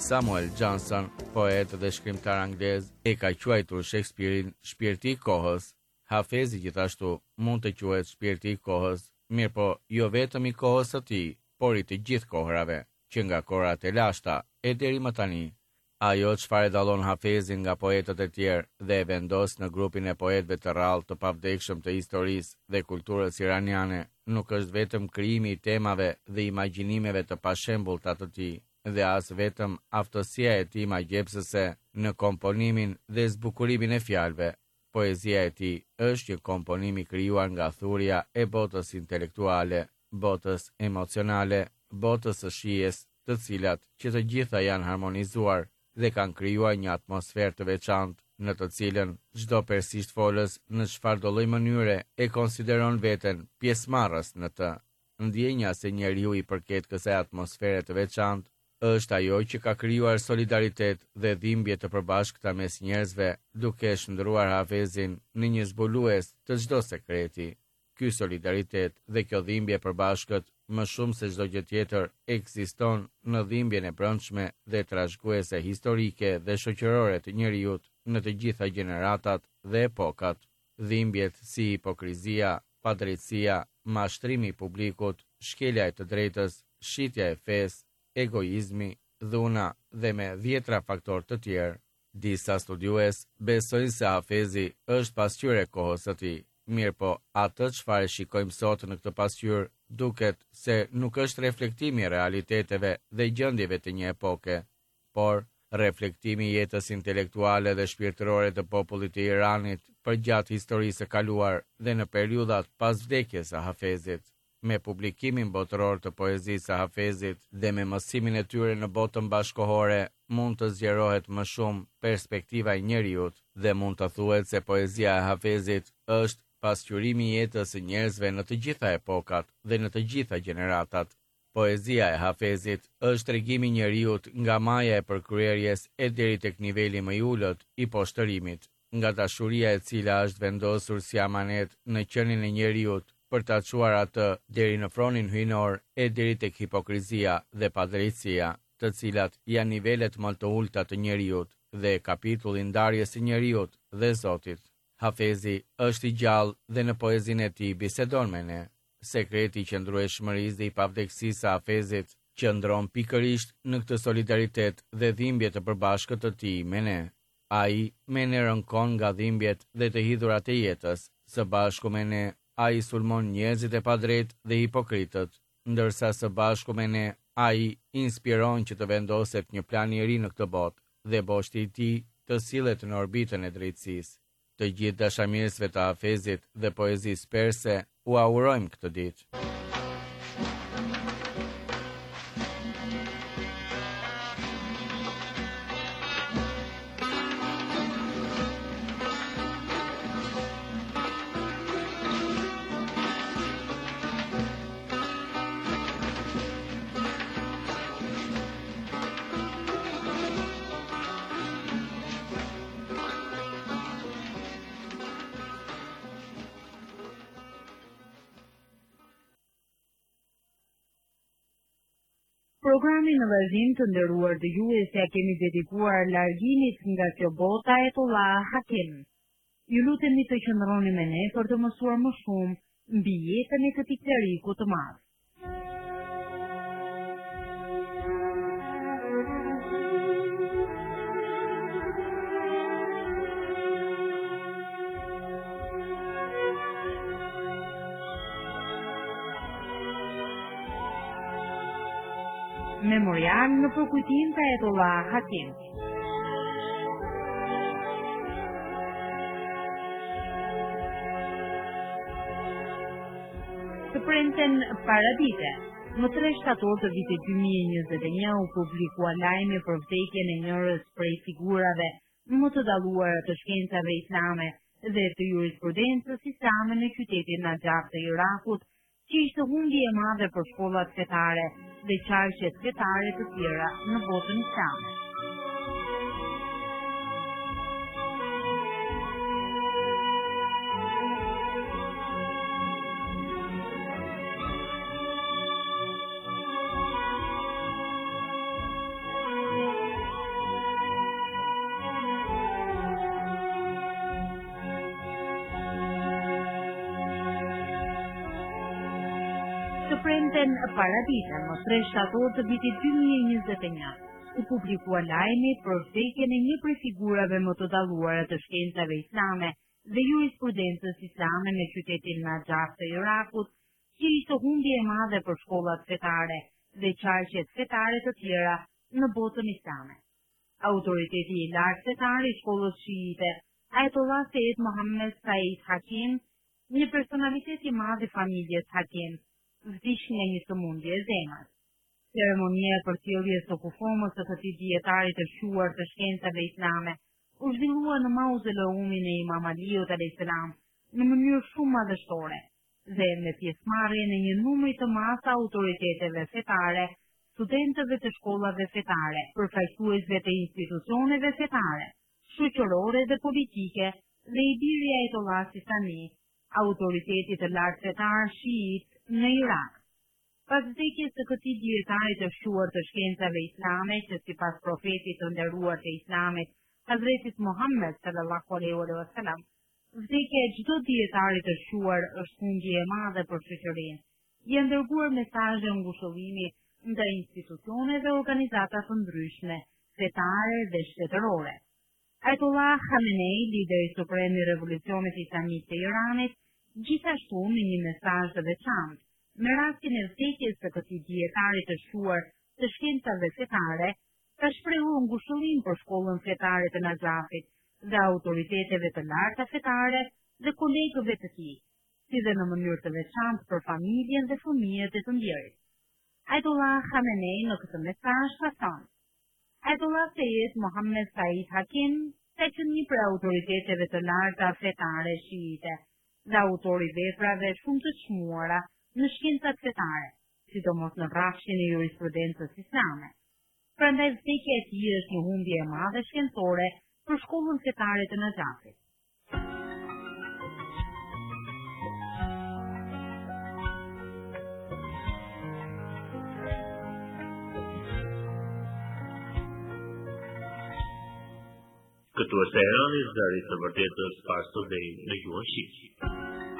Samuel Johnson, poet dhe shkrimtar anglez, e ka quajtur Shakespeare-in shpirti i kohës. Hafezi gjithashtu mund të quhet shpirti i kohës, mirë po jo vetëm i kohës së tij, por i të gjithë kohërave, që nga kohrat e lashta e deri më tani. Ajo çfarë dallon Hafezin nga poetët e tjerë dhe e vendos në grupin e poetëve të rrallë të pavdekshëm të historisë dhe kulturës iraniane, nuk është vetëm krijimi i temave dhe imagjinimeve të pashembulta të tij, dhe as vetëm aftësia e tij magjepsëse në komponimin dhe zbukurimin e fjalëve. Poezia e tij është një komponim i krijuar nga thurja e botës intelektuale, botës emocionale, botës së shijes, të cilat që të gjitha janë harmonizuar dhe kanë krijuar një atmosferë të veçantë në të cilën çdo persisht folës në çfarëdo lloj mënyre e konsideron veten pjesëmarrës në të. Ndjenja se njeriu i përket kësaj atmosfere të veçantë është ajo që ka krijuar solidaritet dhe dhimbje të përbashkëta mes njerëzve, duke shndruar Hafezin në një zbulues të çdo sekreti. Ky solidaritet dhe kjo dhimbje e përbashkët, më shumë se çdo gjë tjetër, ekziston në dhimbjen e brendshme dhe trashëguese historike dhe shoqërore të njerëzit në të gjitha gjeneratat dhe epokat. Dhimbjet si hipokrizia, padrejtësia, mashtrimi i publikut, shkelja e të drejtës, shitja e fesë, egoizmi, dhuna dhe me dhjetra faktorë të tjerë. Disa studiues besojnë se Hafezi është pasqyrë e kohës së tij. Mirë po, atë çfarë shikojmë sot në këtë pasqyrë duket se nuk është reflektimi i realiteteve dhe gjendjeve të një epoke, por reflektimi i jetës intelektuale dhe shpirtërore të popullit të Iranit përgjatë historisë së kaluar dhe në periudhat pas vdekjes së Hafezit. Me publikimin botëror të poezisë së Hafezit dhe me mësimin e tyre në botën bashkohore, mund të zgjerohet më shumë perspektiva e njerëzit dhe mund të thuhet se poezia e Hafezit është pasqyrimi i jetës së njerëzve në të gjitha epokat dhe në të gjitha gjeneratat. Poezia e Hafezit është tregimi i njerëzit nga maja e përkryerjes e deri tek niveli më i ulët i poshtërimit, nga dashuria e cila është vendosur si amanet në qenin e njerëzit për ta çuar atë deri në fronin hyjnor e deri tek hipokrizia dhe padrejtësia, të cilat janë nivelet më të ulta të njerëzit dhe kapitulli ndarjes së njerëzit dhe Zotit. Hafezi është i gjallë dhe në poezinë e tij bisedon me ne. Sekreti i qëndrueshmërisë dhe i pavdekësisë së Hafezit qëndron pikërisht në këtë solidaritet dhe dhimbje të përbashkët të tij me ne. Ai me ne rënkon nga dhimbjet dhe të hidhurat e jetës, së bashku me ne ai sulmon njerëzit e padrejtë dhe hipokritët, ndërsa së bashku me ne ai inspiron që të vendoset një plan i ri në këtë botë dhe boshti i tij të sillet në orbitën e drejtësisë. Të gjithë dashamirësve të Hafezit dhe poezisë perse u aurojmë këtë ditë. Programi në vazhdim të nderuar dëgjues ja kemi dedikuar largimit nga kjo bota Ayatollah Hakim. Ju lutemi të qëndroni me ne për të mësuar më shumë mbi jetën e këtij kleriku të madh. Memorial në përkujtim të Ayatollah Hakim. Të premten paradite, më tre shtator të vitit dy mijë e njëzet e një u publikua lajmi për vdekjen e njërës prej figurave më të dalluara të shkencave islame dhe të jurisprudencës islame në qytetin Najaf të Irakut, që ishte humbje e madhe për shkollat fetare dhe qarqet fetare të tjera në botën islame. Në premten paradite, më tre shtator të vitit dy mijë e njëzet e një, u publikua lajmi për vdekjen e një prej figurave më të dalluara të shkencave islame dhe jurisprudencës islame në qytetin Najaf të Irakut, që ishte humbje e madhe për shkollat fetare dhe qarqet fetare të tjera në botën islame. Autoriteti i lartë fetar i shkollës shiite, Ayatollah Said Mohammed Said Hakim, një personalitet i madh i familjes Hakim, vdiq nga një sëmundje e zemrës. Ceremonia e përcjelljes së kufomës së këtij dietari të shuar të shkencave islame u zhvillua në mauzoleumin e Imam Aliut alayhis salam në mënyrë shumë madhështore dhe me pjesëmarrjen e një numri të madh të autoriteteve fetare, studentëve të shkollave fetare, përfaqësuesve të institucioneve fetare, shoqërore dhe politike dhe i biri i Ayatollah Sistani, autoriteti të lartë fetar shiit në Irak. Pas vdekjes së këtij dietari të shuar të shkencave islame, që sipas profetit të nderuar të Islamit, Hazretit Muhammed sallallahu alaihi wasallam, vdekja e çdo dietari të shuar është humbje e madhe për shoqërinë. Janë dërguar mesazhe ngushëllimi nga institucione dhe organizata të ndryshme, fetare dhe shtetërore. Ayatollah Khamenei, lideri suprem i Revolucionit Islamik të Iranit, gjithashtu me një mesazh të veçantë, me rastin e vdekjes së këtij dietari të shuar të shkencave fetare, ka shprehur ngushëllim për shkollën fetare të Najafit dhe autoriteteve të larta fetare dhe kolegëve të tij, si dhe në mënyrë të veçantë për familjen dhe fëmijët e të ndjerit. Ayatollah Khamenei në këtë mesazh ka thënë: Ayatollah Said Mohammed Said Hakim, ka qenë një prej autoriteteve të larta fetare shiite dhe autori veprave shumë të çmuara në shkencat fetare, sidomos në rrafshin e jurisprudencës islame. Prandaj vdekja e tij është një humbje e madhe shkencore për shkollën fetare të Najafit. Këtu është Teherani, zëri të vërtetës pas së në gjuhën shqipe.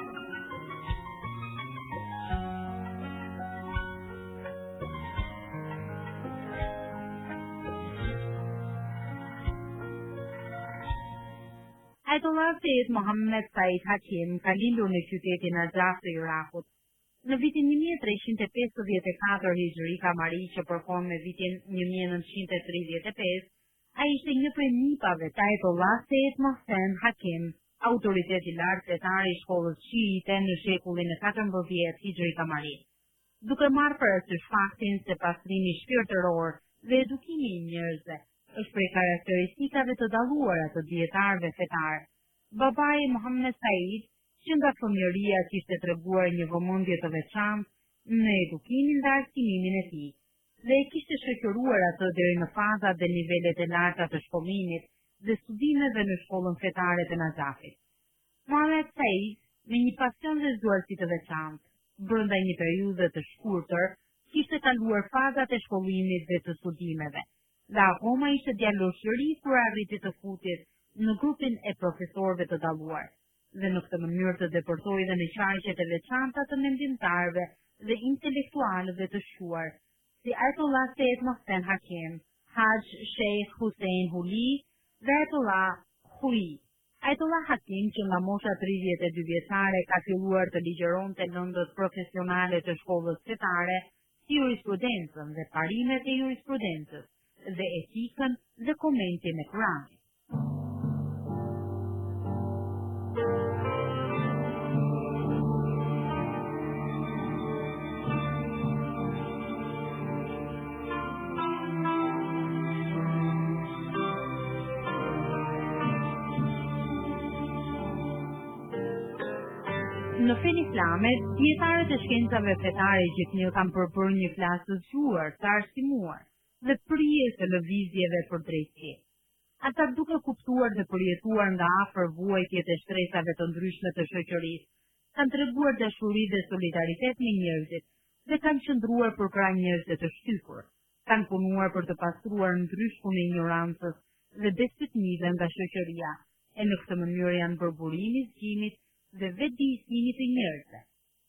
Ayatollah Said Mohammed Said Hakim ka lindur në qytetin Najaf të Irakut. Në vitin një mijë e trescientos e pesëdhjetë e katër hijri kamari, që përfon me vitin një mijë e nëntëqind e tridhjetë e pesë, ai ishte një prej nipave të Ayatollah Said Mohsen Hakim, autoritet i lartë fetar i shkollës shiite në shekullin e katërmbëdhjetë hijri kamari. Duke marrë parasysh faktin se pastrimi shpirtëror dhe edukimi i njerëzve është prej karakteristikave të dalluara të dietarëve fetar, babai Mohammed Said, që nga fëmijëria kishte treguar një vëmendje të veçantë në edukimin dhe arsimin e tij, dhe e kishte shoqëruar atë deri në fazat dhe nivelet e larta të shkollimit dhe studimeve në shkollën fetare të Najafit. Mohammed Said, me një pasion dhe zgjuarsi të veçantë, brenda një periudhe të shkurtër, kishte kaluar fazat e shkollimit dhe të studimeve, dhe akoma ishte djaloshëri kur arriti të futet në grupin e profesorëve të dalluar, dhe në këtë mënyrë të depërtoi dhe në qarqet e veçanta të mendimtarëve dhe intelektualëve të shuar, si Ayatollah Said Mohsen Hakim, Haj Sheikh Hussein Huli dhe Ayatollah Hui. Ayatollah Hakim, që nga mosha tridhjetë e dy vjeçare ka filluar të ligjeronte lëndët profesionale të shkollës fetare, si jurisprudencën dhe parimet e jurisprudencës, dhe etikën dhe komentin e Kuranit. Në fen islame, dietarët e shkencave fetare gjithnjë kanë përbërë një flasë të zgjuar, të arsimuar dhe prije të lëvizjeve për drejtësi. Ata duke kuptuar dhe përjetuar nga afër vuajtjet e shtresave të ndryshme të shoqërisë, kanë treguar dashuri dhe solidaritet me njerëzit dhe kanë qëndruar për krah njerëzve të shtypur, kanë punuar për të pastruar ndryshkun e ignorancës dhe besëtnive nga shoqëria, e në këtë mënyrë janë bërë burimi i zgjimit dhe vetëdijësimit të njerëzve.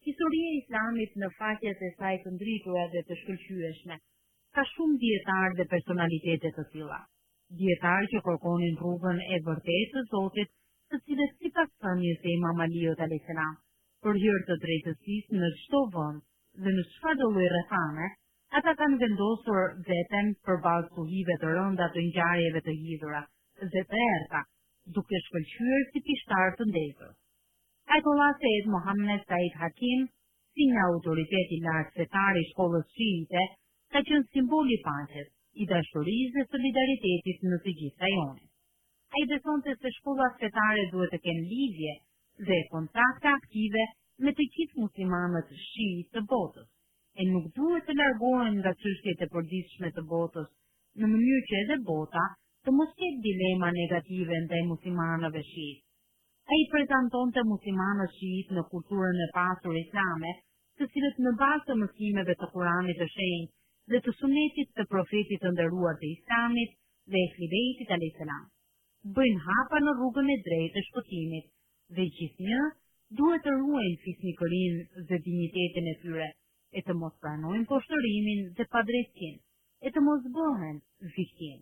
Historia e Islamit në faqet e saj të ndritura dhe të shkëlqyeshme ka shumë dietarë dhe personalitete të tilla. Dietarë që kërkonin rrugën e vërtetë të Zotit, të cilët sipas thënies së Imam Aliut alayhis salam, për hir të drejtësisë në çdo vend dhe në çfarëdo lloj rrethane, ata kanë vendosur veten përballë suhive të rënda të ngjarjeve të hidhura dhe të errta, duke shkëlqyer si pishtar të ndezur. Ajtollah Said Mohammed Said Hakim, si një autoritet i lartë fetar i shkollës shiite, ka qenë simbol i paqes, i dashurisë dhe solidaritetit në të gjithë rajonin. Ai besonte se shkollat fetare duhet të kenë lidhje dhe kontakte aktive me të gjithë muslimanët shiit të botës, e nuk duhet të largohen nga çështjet e përditshme të botës, në mënyrë që edhe bota të mos ketë dilema negative ndaj muslimanëve shiit. Ai prezantonte muslimanët shiit në kulturën e pasur islame, të cilët në bazë të mësimeve të Kuranit të shenjtë dhe të sunetit të profetit të nderuar të Islamit dhe Ehli Bejtit alayhis salam, bëjnë hapa në rrugën e drejtë të shpëtimit, dhe gjithnjë duhet të ruajnë fisnikërinë dhe dinjitetin e tyre, e të mos pranojnë poshtërimin dhe padrejtësinë, e të mos bëhen viktimë.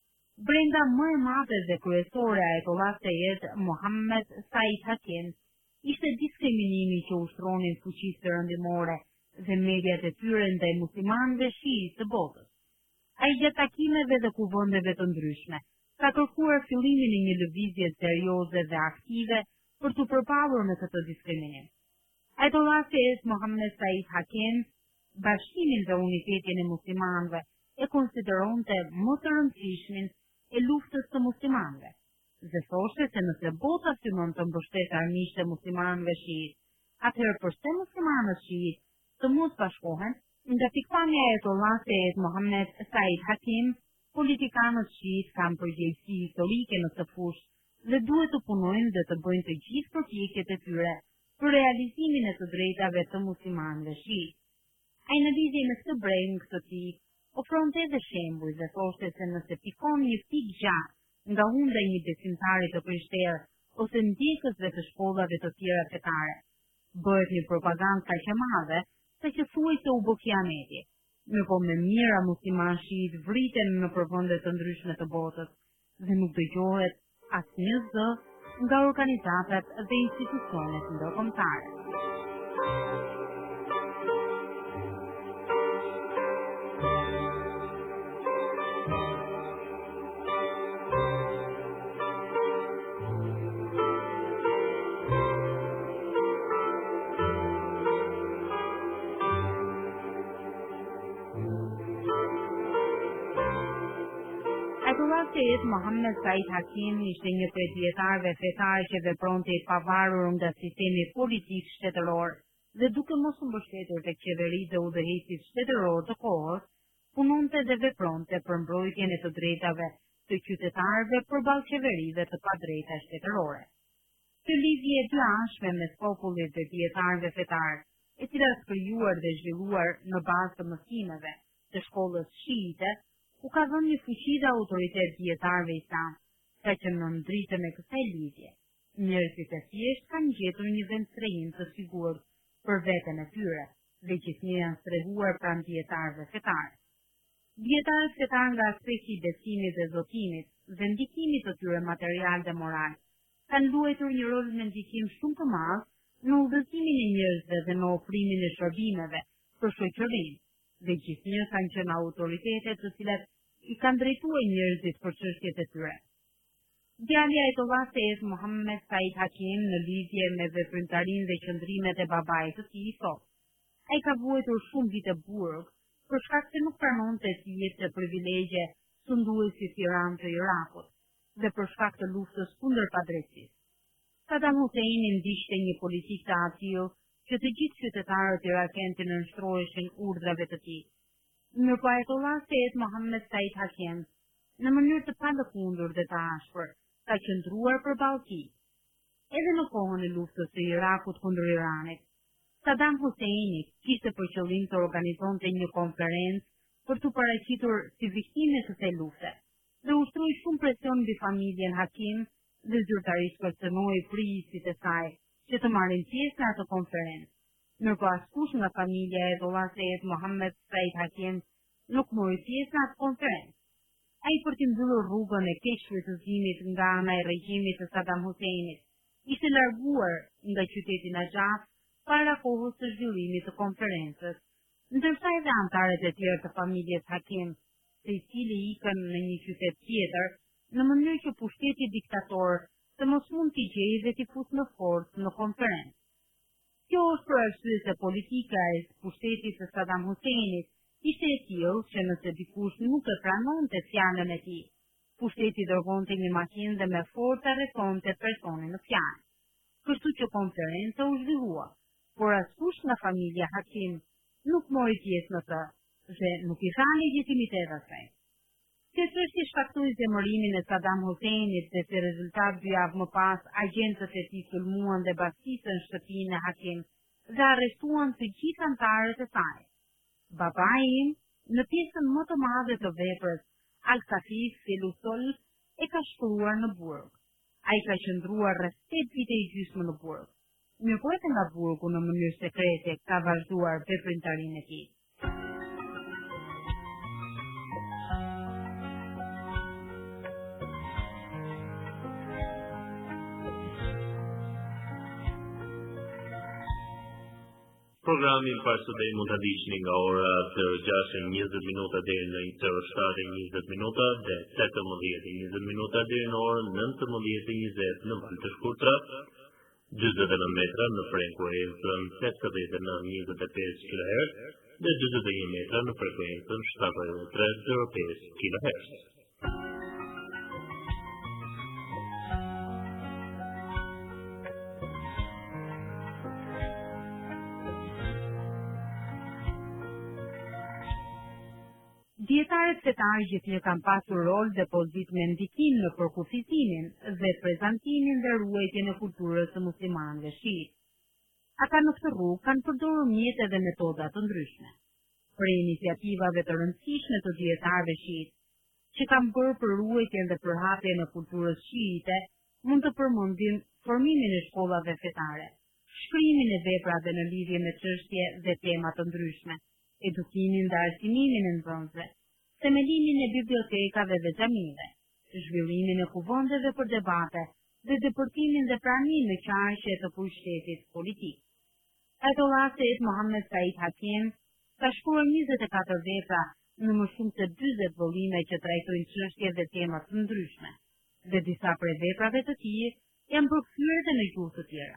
Brenda më e madhe dhe kryesore e Ajtollah Said Mohammed Said Hakim ishte diskriminimi që ushtronin fuqisë perëndimore dhe mediat e tyre ndaj muslimanëve shiit të botës. Ai gjatë takimeve dhe kuvendeve të ndryshme ka kërkuar fillimin e një lëvizje serioze dhe aktive për të përballur me këtë diskriminim. Ajtollah Said Mohammed Said Hakim bashkimin dhe unitetin e muslimanëve e konsideronte më të rëndësishmin e luftës të muslimanëve, dhe thoshte se nëse bota synon të mbështetë armiqtë e muslimanëve shiit, atëherë pse muslimanët shiit të mos bashkohen? Nga pikpamja e Ajtollah Said Mohammed Said Hakim, politikanët shiit kanë përgjegjësi historike në këtë fushë dhe duhet të punojnë dhe të bëjnë të gjithë përpjekjet e tyre për realizimin e të drejtave të muslimanëve shiit. Ai në lidhje me këtë breng të tij ofronte edhe shembuj dhe thoshte se nëse pikon një pik gjatë nga hunda e një besimtari të krishterë ose ndjekësve të shkollave të tjera fetare, bëhet një propagandë kaq e madhe sa që thuaj se u bë kiameti. Mirëpo me mijëra musliman shiit vriten në përvende të ndryshme të botës dhe nuk dëgjohet asnjë zë nga organizatat dhe institucionet ndërkombëtare. Ajtollah Said Mohammed Said Hakim ishte një prej dietarëve fetar që vepronte i pavarur nga sistemi politik shtetëror dhe duke mos u mbështetur tek qeveritë dhe udhëheqësit shtetëror të kohës, punonte dhe vepronte për mbrojtjen e të drejtave të qytetarëve përballë qeverive të padrejta shtetërore. Kjo lidhje e dy-anshme mes popullit dhe dietarëve fetar, e cila është krijuar dhe zhvilluar në bazë të mësimeve të shkollës shiite, u ka dhënë një fuqi dhe autoritet dietarëve islam, ka që në ndritën e kësaj lidhje, njerëzit e thjesht kanë gjetur një vend strehim të sigurt për veten e tyre, dhe gjithnjë janë strehuar pranë dietarëve fetar. Dietarët fetar nga aspekti i besimit dhe zotimit dhe ndikimit të tyre material dhe moral, kanë luajtur një rol me ndikim shumë të madh në udhëzimin e njerëzve dhe në ofrimin e shërbimeve për shoqërinë, dhe gjithnjë kanë qenë autoritete të cilat i kanë drejtuar njerëzit për çështjet e tyre. Djali i Ajtollah Said Mohammed Said Hakim në lidhje me veprimtarinë dhe qëndrimet e babait të tij thotë: ai ka vuajtur shumë vite burg për shkak se nuk pranonte të jetë privilegje sunduesit Iran të Irakut dhe për shkak të luftës kundër padrejtisë. Saddam Husseini ndiqte një politikë të atill që të gjithë qytetarët irakianë të nënshtroheshin urdhrave të tij. Mirëpo Ajtollah Said Mohammed Said Hakim, në mënyrë të palëkundur dhe të ashpër, ka qëndruar përballë tij. Edhe në kohën e luftës së Irakut kundër Iranit, Saddam Husseini kishte për qëllim të organizonte një konferencë për të paraqitur si viktime të kësaj lufte, dhe ushtroi shumë presion mbi familjen Hakim dhe zyrtarisht kërcënoi prisitë e saj që të marrin pjesë në atë konferencë. Ndërkohë askush nga familja e Ayatollah Said Mohammed Said Hakim nuk mori pjesë në atë konferencë. Ai për të mbyllur rrugën e keq shfrytëzimit nga ana e regjimit të Saddam Huseinit, ishte larguar nga qyteti Najaf para kohës së zhvillimit të konferencës, ndërsa edhe anëtarët e tjerë të familjes Hakim, se i cili ikën në një qytet tjetër, në mënyrë që pushteti diktator të mos mund t'i gjejë dhe t'i fusë në forcë në konferencë. Kjo është për arsye se politika e pushtetit të Saddam Huseinit ishte e tillë që nëse dikush nuk e pranonte fjalën e tij, pushteti dërgonte një makinë dhe me forcë arrestonte personin në fjalë. Kështu që konferenca u zhvillua, por askush nga familja Hakim nuk mori pjesë në të, dhe nuk i tha legjitimitet asaj. Kjo çështje shkaktoi zemërimin e Saddam Huseinit dhe si rezultat dy javë më pas agjentët e tij sulmuan dhe bastisën shtëpinë e Hakim dhe arrestuan të gjithë anëtarët e saj. Babai im, në pjesën më të madhe të veprës, Al-Kafif Filusol, e ka shkruar në burg. Ai ka qëndruar rreth tetë vite i gjysmë në burg. Mirëpërte nga burgu në mënyrë sekrete ka vazhduar veprimtarinë e tij. Programin pas së deri mund ta ndiqni nga ora të gjashtë e njëzet minuta deri në orën shtatë e njëzet minuta dhe tetëmbëdhjetë e njëzet minuta deri në orën nëntëmbëdhjetë e njëzet në valë të shkurtra, gjysmë e nëntë metra në frekuencën tetëdhjetë e nëntë njëzet e pesë kilohertz dhe gjysmë e një metra në frekuencën shtatëdhjetë e tre zero pesë kilohertz. Dietarët fetar gjithnjë kanë pasur rol dhe pozitë me ndikim në përkufizimin dhe prezantimin dhe ruajtjen e kulturës së muslimanëve shiit. Ata në këtë rrugë kanë përdorur mjete dhe metoda të ndryshme. Për iniciativave të rëndësishme të dietarëve shiit, që kanë bërë për ruajtjen dhe përhapjen e kulturës shiite, mund të përmendim formimin e shkollave fetare, shkrimin e veprave në lidhje me çështje dhe tema të ndryshme, edukimin dhe arsimimin e nxënësve, themelimin e bibliotekave dhe xhamive, zhvillimin e kuvendeve për debate dhe depërtimin dhe pranimin në qarqe të pushtetit politik. Ayatollah Said Mohammed Said Hakim ka shkruar njëzet e katër vepra në më shumë se dyzet vëllime që trajtojnë çështje dhe tema të ndryshme, dhe disa prej veprave të tij janë përkthyer edhe në gjuhë të tjera.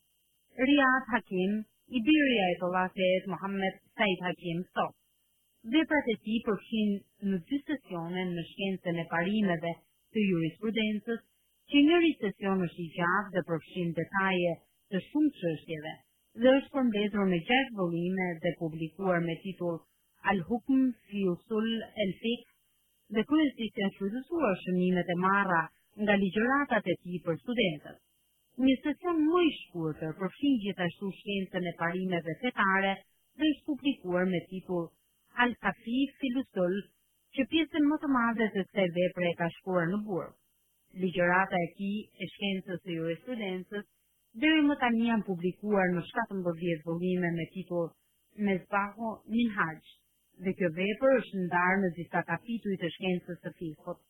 Riyad Hakim, i biri i Ayatollah Said Mohammed Said Hakim, thotë: veprat e tij përfshin në dy sesione në shkencën e parimeve të jurisprudencës, që njëri sesion është i gjatë dhe përfshin detaje të shumë çështjeve, dhe është përmbledhur në gjashtë vëllime dhe publikuar me titull Al-Hukm fi Usul al-Fiqh, dhe kryesisht janë shfrytëzuar shënimet e marra nga ligjëratat e tij për studentët. Një sesion më i shkurtër përfshin gjithashtu shkencën e parimeve fetare dhe është publikuar me titull Al-Kafif Filusol, që pjesën më të madhe të kësaj vepre e ka shkruar në burg. Ligjërata e tij e shkencës së jurisprudencës deri më tani janë publikuar në shtatëmbëdhjetë vëllime me titull Mesbahu Minhaj, dhe kjo vepër është ndarë në disa kapituj të shkencës së fiqhut.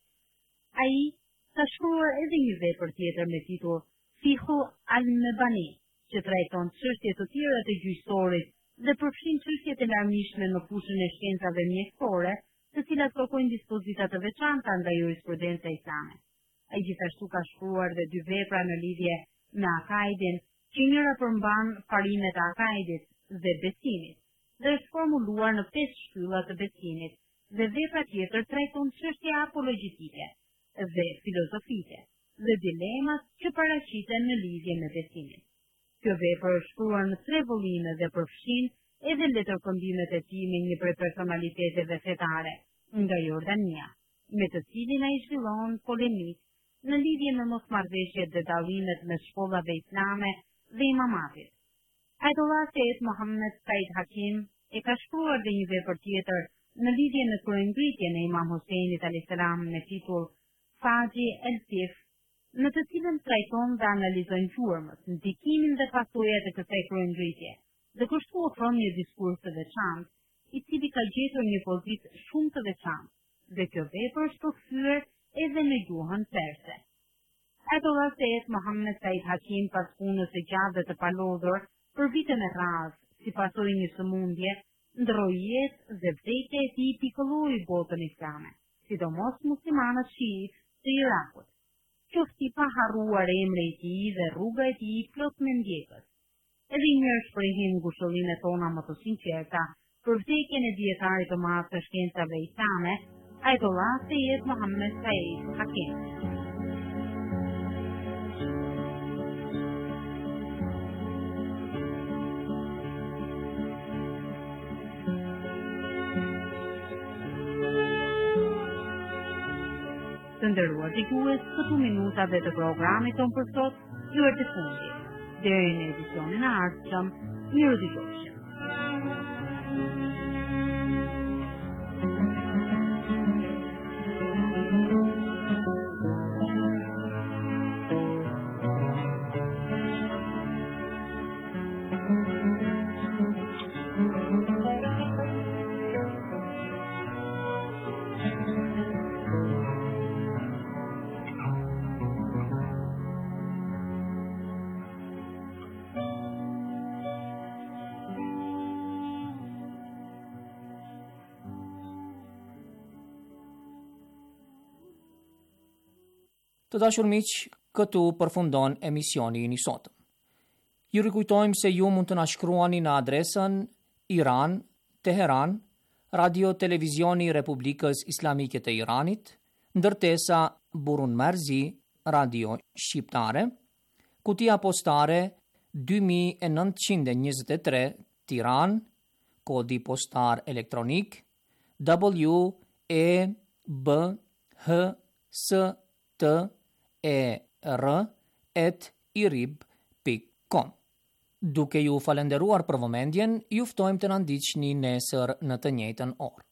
Ai ka shkruar edhe një vepër tjetër me titull Fiqhu al-Mabani, që trajton çështje të tjera të gjyqësorit dhe përfshin çështjet e larmishme në fushën e shkencave mjekësore, të cilat kërkojnë dispozita të veçanta nga jurisprudenca islame. Ai gjithashtu ka shkruar dhe dy vepra në lidhje me akaidin, që njëra përmban parimet e akaidit dhe besimit, dhe është formuluar në pesë shtylla të besimit, dhe vepra tjetër trajton çështje apologjitike dhe filozofike, dhe dilemat që paraqiten në lidhje me besimin. Kjo vepër është shkruar në tre vëllime dhe përfshin edhe letërkëmbimet e tij me një prej personaliteteve fetare nga Jordania, me të cilin ai zhvillon polemik në lidhje me mosmarrëveshjet dhe dallimet mes shkollave islame dhe imamatit. Ayatollah Said Mohammed Said Hakim e ka shkruar dhe një vepër tjetër në lidhje me kryengritjen e Imam Huseinit alayhis salam me titull Faji el-Sif, në të cilën trajton dhe analizon gjurmët, ndikimin dhe pasojat e kësaj kryengritje, dhe kështu ofron një diskurs të veçantë, i cili ka gjetur një pozitë shumë të veçantë, dhe kjo vepër është përkthyer edhe në gjuhën perse. Ajatollah Seyed Mohammed Said Hakim, pas punës së gjatë dhe të palodhur për vite me radhë, si pasojë një sëmundje, ndroi jetë dhe vdekja e tij pikëlloi botën islame, sidomos muslimanët shiit të Irakut. Qofti pa harruar emri i tij dhe rruga e tij plot me ndjekës. Edhe një shprehim ngushëllimet tona më të sinqerta për vdekjen e dietarit të madh të shkencave islame, Ajatollah Seyed Mohammed Said Hakim. Të nderuar dëgjues, këtu minutat dhe të programit tonë për sot ju e të fundit. Deri në edicionin e ardhshëm, miru dëgjofshim. Të dashur miq, këtu përfundon emisioni i sotëm. Ju rikujtojmë se ju mund të na shkruani në adresën Iran, Teheran, Radio Televizioni i Republikës Islamike të Iranit, ndërtesa Burun Merzi, Radio Shqiptare, kutia postare dy mijë e nëntëqind e njëzet e tre, Tiranë, kodi postar elektronik W E B H S T E R at irib dot com. Duke ju falenderuar për vëmendjen, ju ftojmë të na ndiqni nesër në të njëjtën orë.